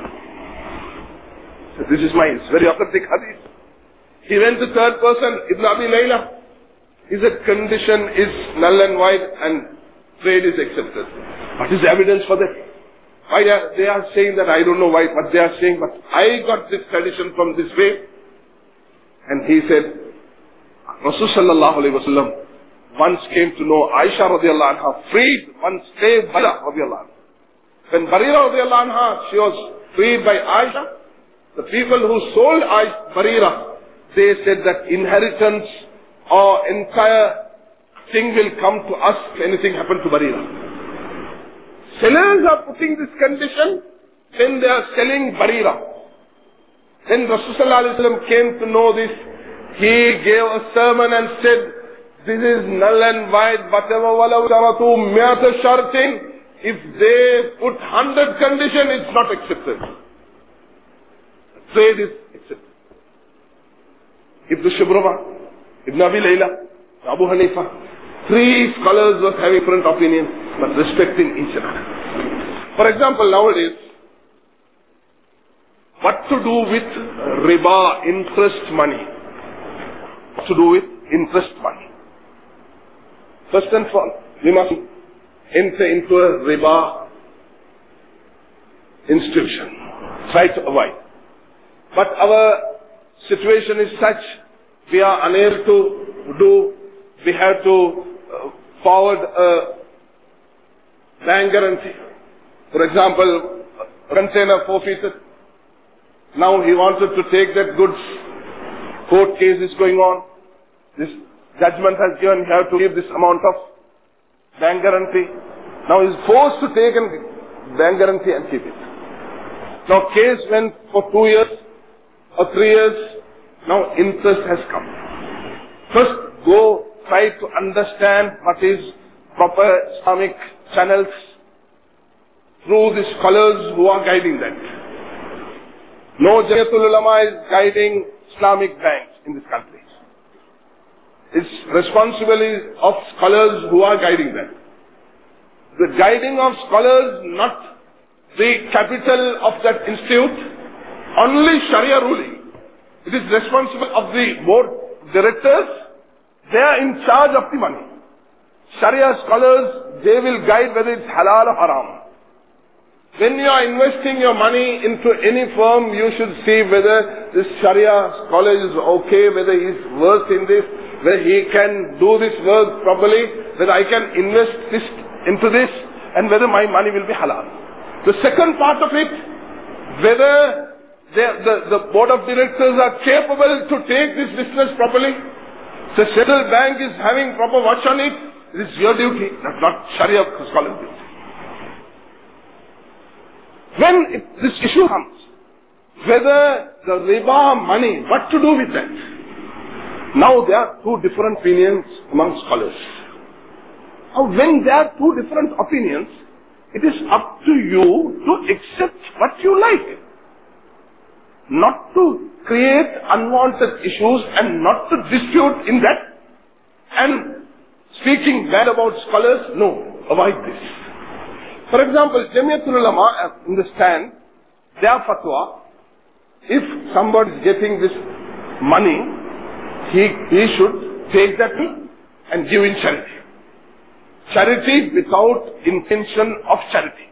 So this is mine. It's very authentic hadith. He went to third person, Ibn Abi Layla. He said condition is null and void and trade is accepted. What is the evidence for that? Why they are, they are saying that I don't know why, what they are saying, but I got this tradition from this way. And he said, Rasul sallallahu alayhi wa sallam once came to know Aisha radiallahu anha freed one slave, Barira radiallahu anha. When Barira radiallahu anha, she was freed by Aisha, the people who sold Aisha, Barira, they said that inheritance or entire thing will come to us if anything happened to Barira. Sellers are putting this condition when they are selling Barira. When Rasulullah came to know this, he gave a sermon and said, this is null and void, whatever walaw sharatu mi'ata shartin, if they put hundred condition, it's not accepted. Trade is accepted. Ibn Shubruma, Ibn Abi Layla, Abu Hanifa, three scholars were having different opinions, but respecting each other. For example, nowadays, what to do with riba, interest money? What to do with interest money? First and foremost, we must enter into a riba institution. Try to avoid. But our situation is such, we are unable to do, we have to uh, forward a bank guarantee. For example, a container forfeited. Now he wanted to take that goods. Court case is going on. This judgment has given, he have to give this amount of bank guarantee. Now he is forced to take a bank guarantee and keep it. Now case went for two years or three years. Now interest has come. First go try to understand what is proper Islamic channels through the scholars who are guiding that. No Jamiatul Ulama is guiding Islamic banks in this country. It's responsibility of scholars who are guiding them. the guiding of scholars, not the capital of that institute, only Sharia ruling. It is responsible of the board directors. They are in charge of the money. Sharia scholars, they will guide whether it's halal or haram. When you are investing your money into any firm, you should see whether this Sharia scholar is okay, whether he is versed in this, whether he can do this work properly, whether I can invest this into this, and whether my money will be halal. The second part of it, whether the, the, the board of directors are capable to take this business properly. The central bank is having proper watch on it. It is your duty, not, not Sharia scholar's duty. When it, this issue comes, whether the riba money, what to do with that? Now there are two different opinions among scholars. Now when there are two different opinions, it is up to you to accept what you like. Not to create unwanted issues and not to dispute in that. And speaking bad about scholars, no, avoid this. For example, Jamiatul Ulama understand their fatwa. If somebody is getting this money, he, he should take that and give in charity. Charity without intention of charity.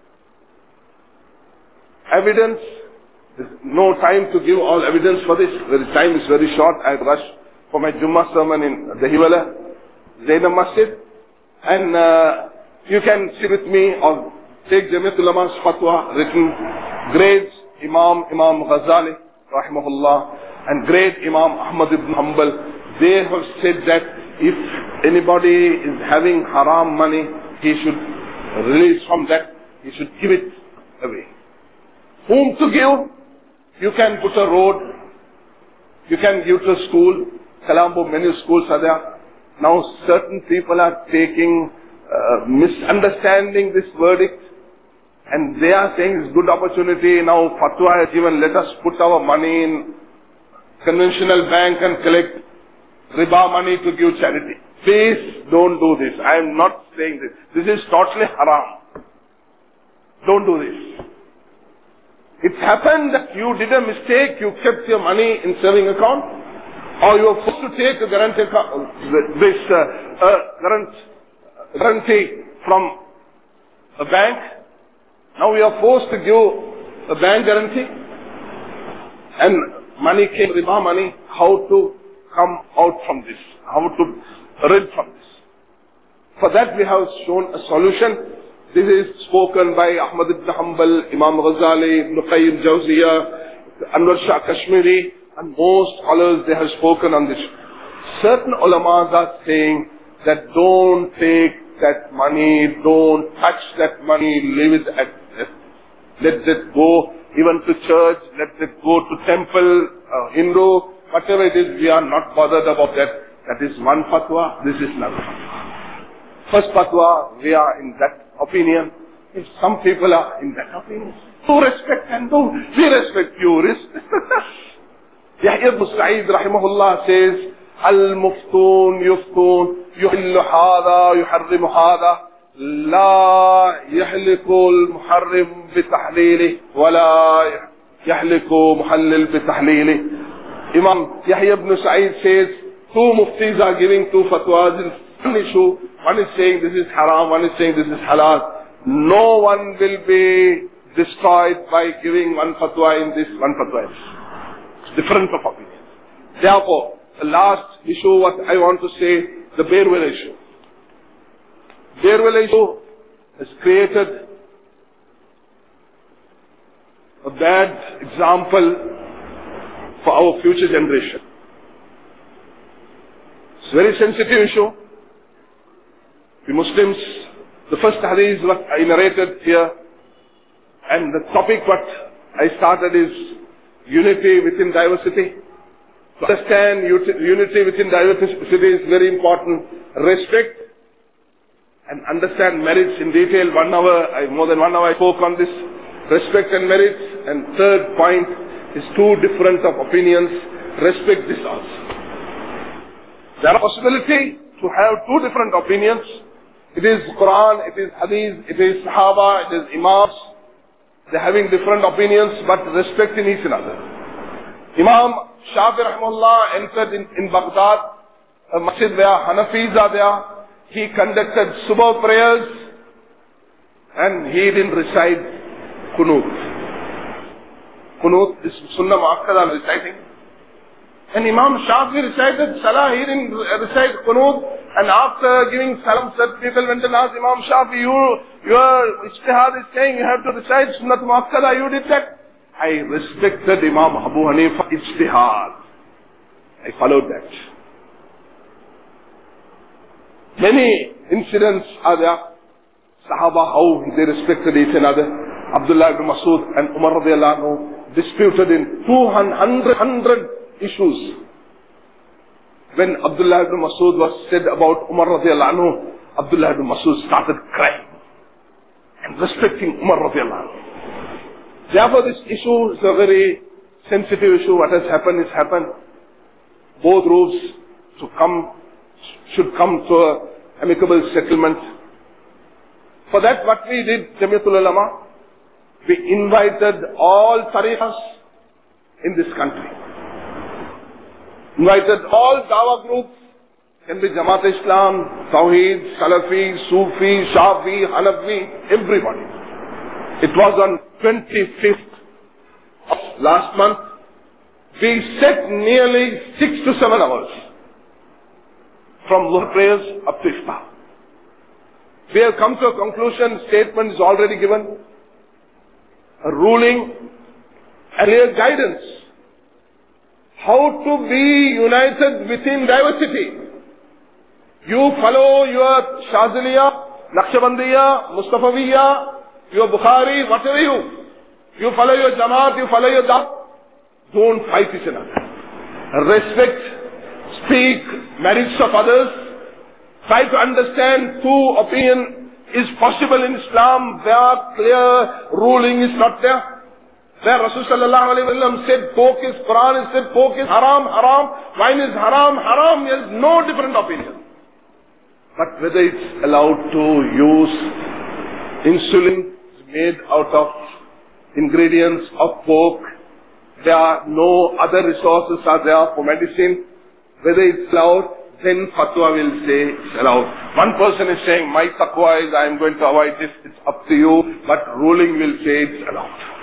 Evidence, there's no time to give all evidence for this. The time is very short. I rush for my Jummah sermon in the Hiwala, Zainab Masjid. And uh, you can sit with me or take Jamiatul Ulama's fatwa written. Great Imam, Imam Ghazali, rahimahullah, and great Imam Ahmad ibn Hanbal, they have said that if anybody is having haram money, he should release from that, he should give it away. Whom to give? You can put a road, you can give to a school. Colombo, many schools are there. Now certain people are taking, uh, misunderstanding this verdict, and they are saying it's good opportunity. Now fatwa has given, let us put our money in conventional bank and collect riba money to give charity. Please don't do this. I am not saying this. This is totally haram. Don't do this. It happened that you did a mistake, you kept your money in saving account, or you were forced to take a guarantee, this uh, uh, guarantee, guarantee from a bank. Now we are forced to give a bank guarantee, and money came, riba money. How to come out from this? How to rid from this? For that we have shown a solution. This is spoken by Ahmad ibn Hanbal, Imam Ghazali, Ibn Qayyim Jawziyah, Anwar Shah Kashmiri, and most scholars, they have spoken on this. Certain ulamas are saying that don't take that money, don't touch that money, leave it at that. Let it go even to church, let it go to temple, uh, Hindu, whatever it is, we are not bothered about that. That is one fatwa, this is another fatwa. First fatwa, we are in that opinion. If some people are in that opinion, do respect and do. We respect you, respect us. Yahya ibn Sa'id rahimahullah says, Al-Muftun yuftun, yuhillu hada, yuharrimu hada, la yahliku al-muharrim bitahlili, wa la yahliku muhallil bitahlili. Imam Yahya ibn Sa'id says, two muftis are giving two fatwas in one issue. One is saying this is haram, one is saying this is halal. No one will be destroyed by giving one fatwa in this, one fatwa in this. It's different of opinions. Therefore, the last issue what I want to say, the Barewell issue. Barewell issue has created a bad example for our future generation. It's a very sensitive issue. The Muslims, the first hadith what I narrated here, and the topic what I started is unity within diversity. To understand unity within diversity is very important. Respect and understand merits in detail. One hour, I, more than one hour I spoke on this. Respect and merits. And third point is two different of opinions. Respect this also. There are possibility to have two different opinions It is Quran, it is Hadith, it is Sahaba, it is Imams. They are having different opinions, but respecting each another. Imam Shafi rahimahullah entered in, in Baghdad, a masjid where Hanafis are there. He conducted Subh prayers and he didn't recite Qunut. Qunut is Sunnah Mu'akkada reciting. And Imam Shafi recited Salah, he didn't recite Qunut. And after giving Salam, said people went and asked Imam Shafi, you, your Ijtihad is saying you have to recite Sunnah Mu'akkada, you did that. I respected Imam Abu Hanifa Ijtihad. I followed that. Many incidents are there. Sahaba, how they respected each another. Abdullah ibn Masud and Umar radiallahu anhu disputed in two hundred issues. When Abdullah ibn Masud was said about Umar radiallahu anhu, Abdullah ibn Masud started crying and respecting Umar radiallahu anhu. Therefore this issue is a very sensitive issue. What has happened is happened. Both groups to come, should come to an amicable settlement. For that what we did, Jamiatul Ulama, we invited all tariqas in this country. Invited all Dawah groups, can be Jamaat Islam, Tawheed, Salafi, Sufi, Shafi, Hanafi, everybody. It was on twenty-fifth of last month. We sat nearly six to seven hours from Dhuhr prayers up to Iftar. We have come to a conclusion, statement is already given, a ruling, a real guidance. How to be united within diversity. You follow your Shaziliya, Naqshbandiya, Mustafawiya, your Bukhari, whatever you. You follow your Jamaat, you follow your Dawah. Don't fight each other. Respect, speak merits of others. Try to understand two opinion is possible in Islam where clear ruling is not there. Where Rasul sallallahu alayhi wa sallam said pork is, Quran is said pork is haram, haram, wine is haram, haram, there is no different opinion. But whether it's allowed to use insulin made out of ingredients of pork, there are no other resources are there for medicine, whether it's allowed, then fatwa will say it's allowed. One person is saying, my taqwa is I am going to avoid this, it's up to you, but ruling will say it's allowed.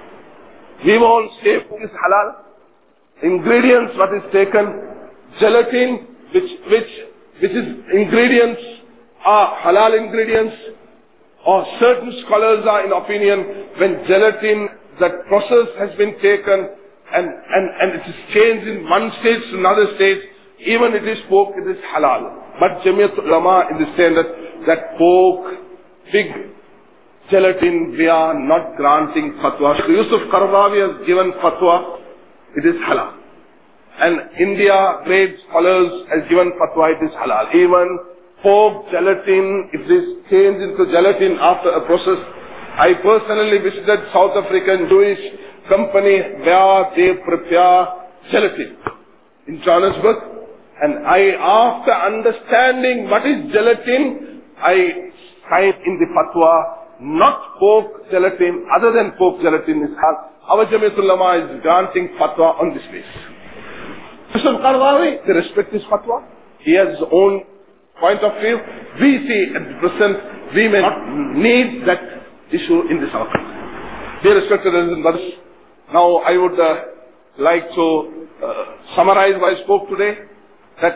We won't say food is halal. Ingredients, what is taken, gelatin, which, which, which is ingredients are halal ingredients, or certain scholars are in opinion when gelatin, that process has been taken and, and, and it is changed in one stage to another stage, even it is pork, it is halal. But Jamiatul Ulama in the standard that pork, pig, gelatin, we are not granting fatwa. Yusuf Qaradawi has given fatwa, it is halal. And India, great scholars, has given fatwa, it is halal. Even pork, gelatin, if this change into gelatin after a process. I personally visited South African Jewish company where they prepare gelatin in Johannesburg. And I, after understanding what is gelatin, I cite in the fatwa, not pork gelatin, other than pork gelatin is halal. Our Jamiatul Ulama is granting fatwa on this basis. Yusuf Qaradawi, they respect his fatwa. He has his own point of view. We see at the present, we may not need that issue in this hour. Dear respected brothers, now I would uh, like to uh, summarize what I spoke today, that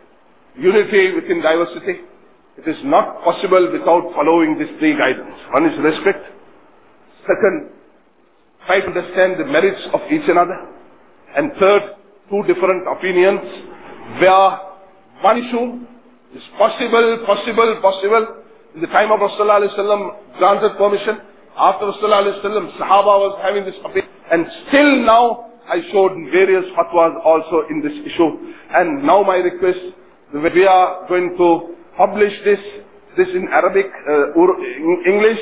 unity within diversity, it is not possible without following these three guidance. One is respect. Second, try to understand the merits of each another. And third, two different opinions where one issue is possible, possible, possible. In the time of Rasulullah alayhi wasallam granted permission. After Rasulullah alayhi wasallam, Sahaba was having this opinion. And still now, I showed various fatwas also in this issue. And now my request, we are going to publish this, this in Arabic, uh, English,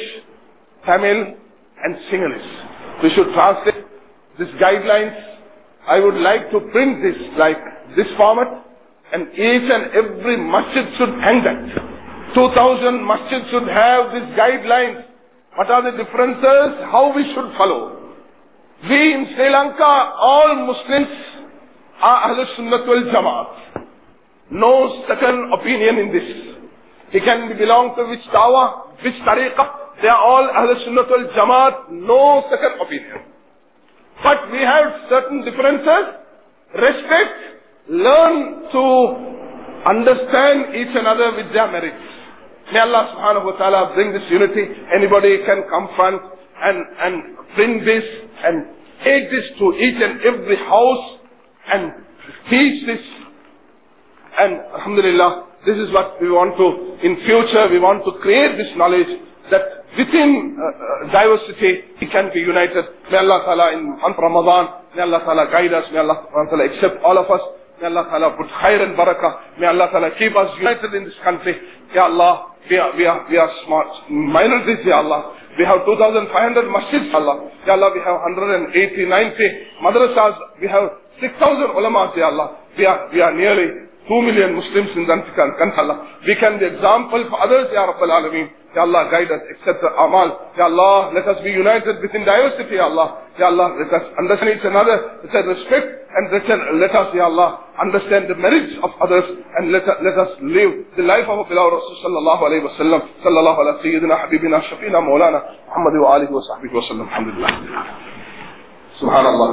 Tamil and Sinhalese. We should translate these guidelines. I would like to print this like this format, and each and every masjid should hang that. two thousand masjids should have these guidelines. What are the differences? How we should follow? We in Sri Lanka, all Muslims are Ahlul Sunnat wal Jamaat. No second opinion in this. He can belong to which dawa, which tariqah. They are all Ahlul Sunnat wal Jamaat. No second opinion. But we have certain differences. Respect. Learn to understand each another with their merits. May Allah subhanahu wa ta'ala bring this unity. Anybody can come front and, and bring this and take this to each and every house and teach this. And alhamdulillah, this is what we want to, in future we want to create this knowledge that within uh, uh, diversity we can be united. May Allah ta'ala in month Ramadan, may Allah ta'ala guide us, may Allah ta'ala accept all of us. May Allah ta'ala put khair and barakah. May Allah ta'ala keep us united in this country. Ya Allah, we are, we are, we are smart minorities, Ya Allah. We have two thousand five hundred masjids, Ya Allah. Ya Allah, we have one hundred eighty, ninety madrasas. We have six thousand ulamas, Ya Allah. We are, we are nearly two million Muslims in Zanzibar, Allah. We can be example for others, Ya Rabbal Alameen. Ya Allah, guide us, accept our amal. Ya Allah, let us be united within diversity, Ya Allah. Ya Allah, let us understand each another, let us respect, and let us, let us, Ya Allah, understand the merits of others, and let us, let us live the life of our beloved Rasul sallallahu alayhi wa sallam, sallallahu ala sayyidina habibina shafina maulana, Muhammad wa alihi wa sahbihi wa sallam, alhamdulillah. Subhanallah.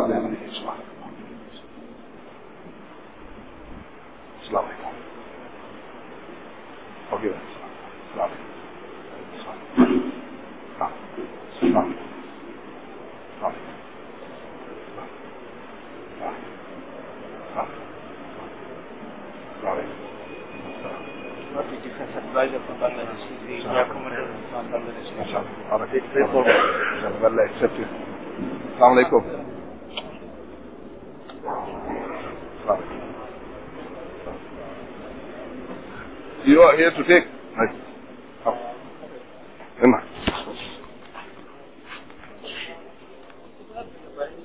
Assalamu alaikum. Forgive us. Assalamu alaikum. What the defense advisor from Bangladesh is the recommended from Bangladesh. Allah take pray for me. Allah accept you. Assalamu alaikum. You are here to take. Right. Oh.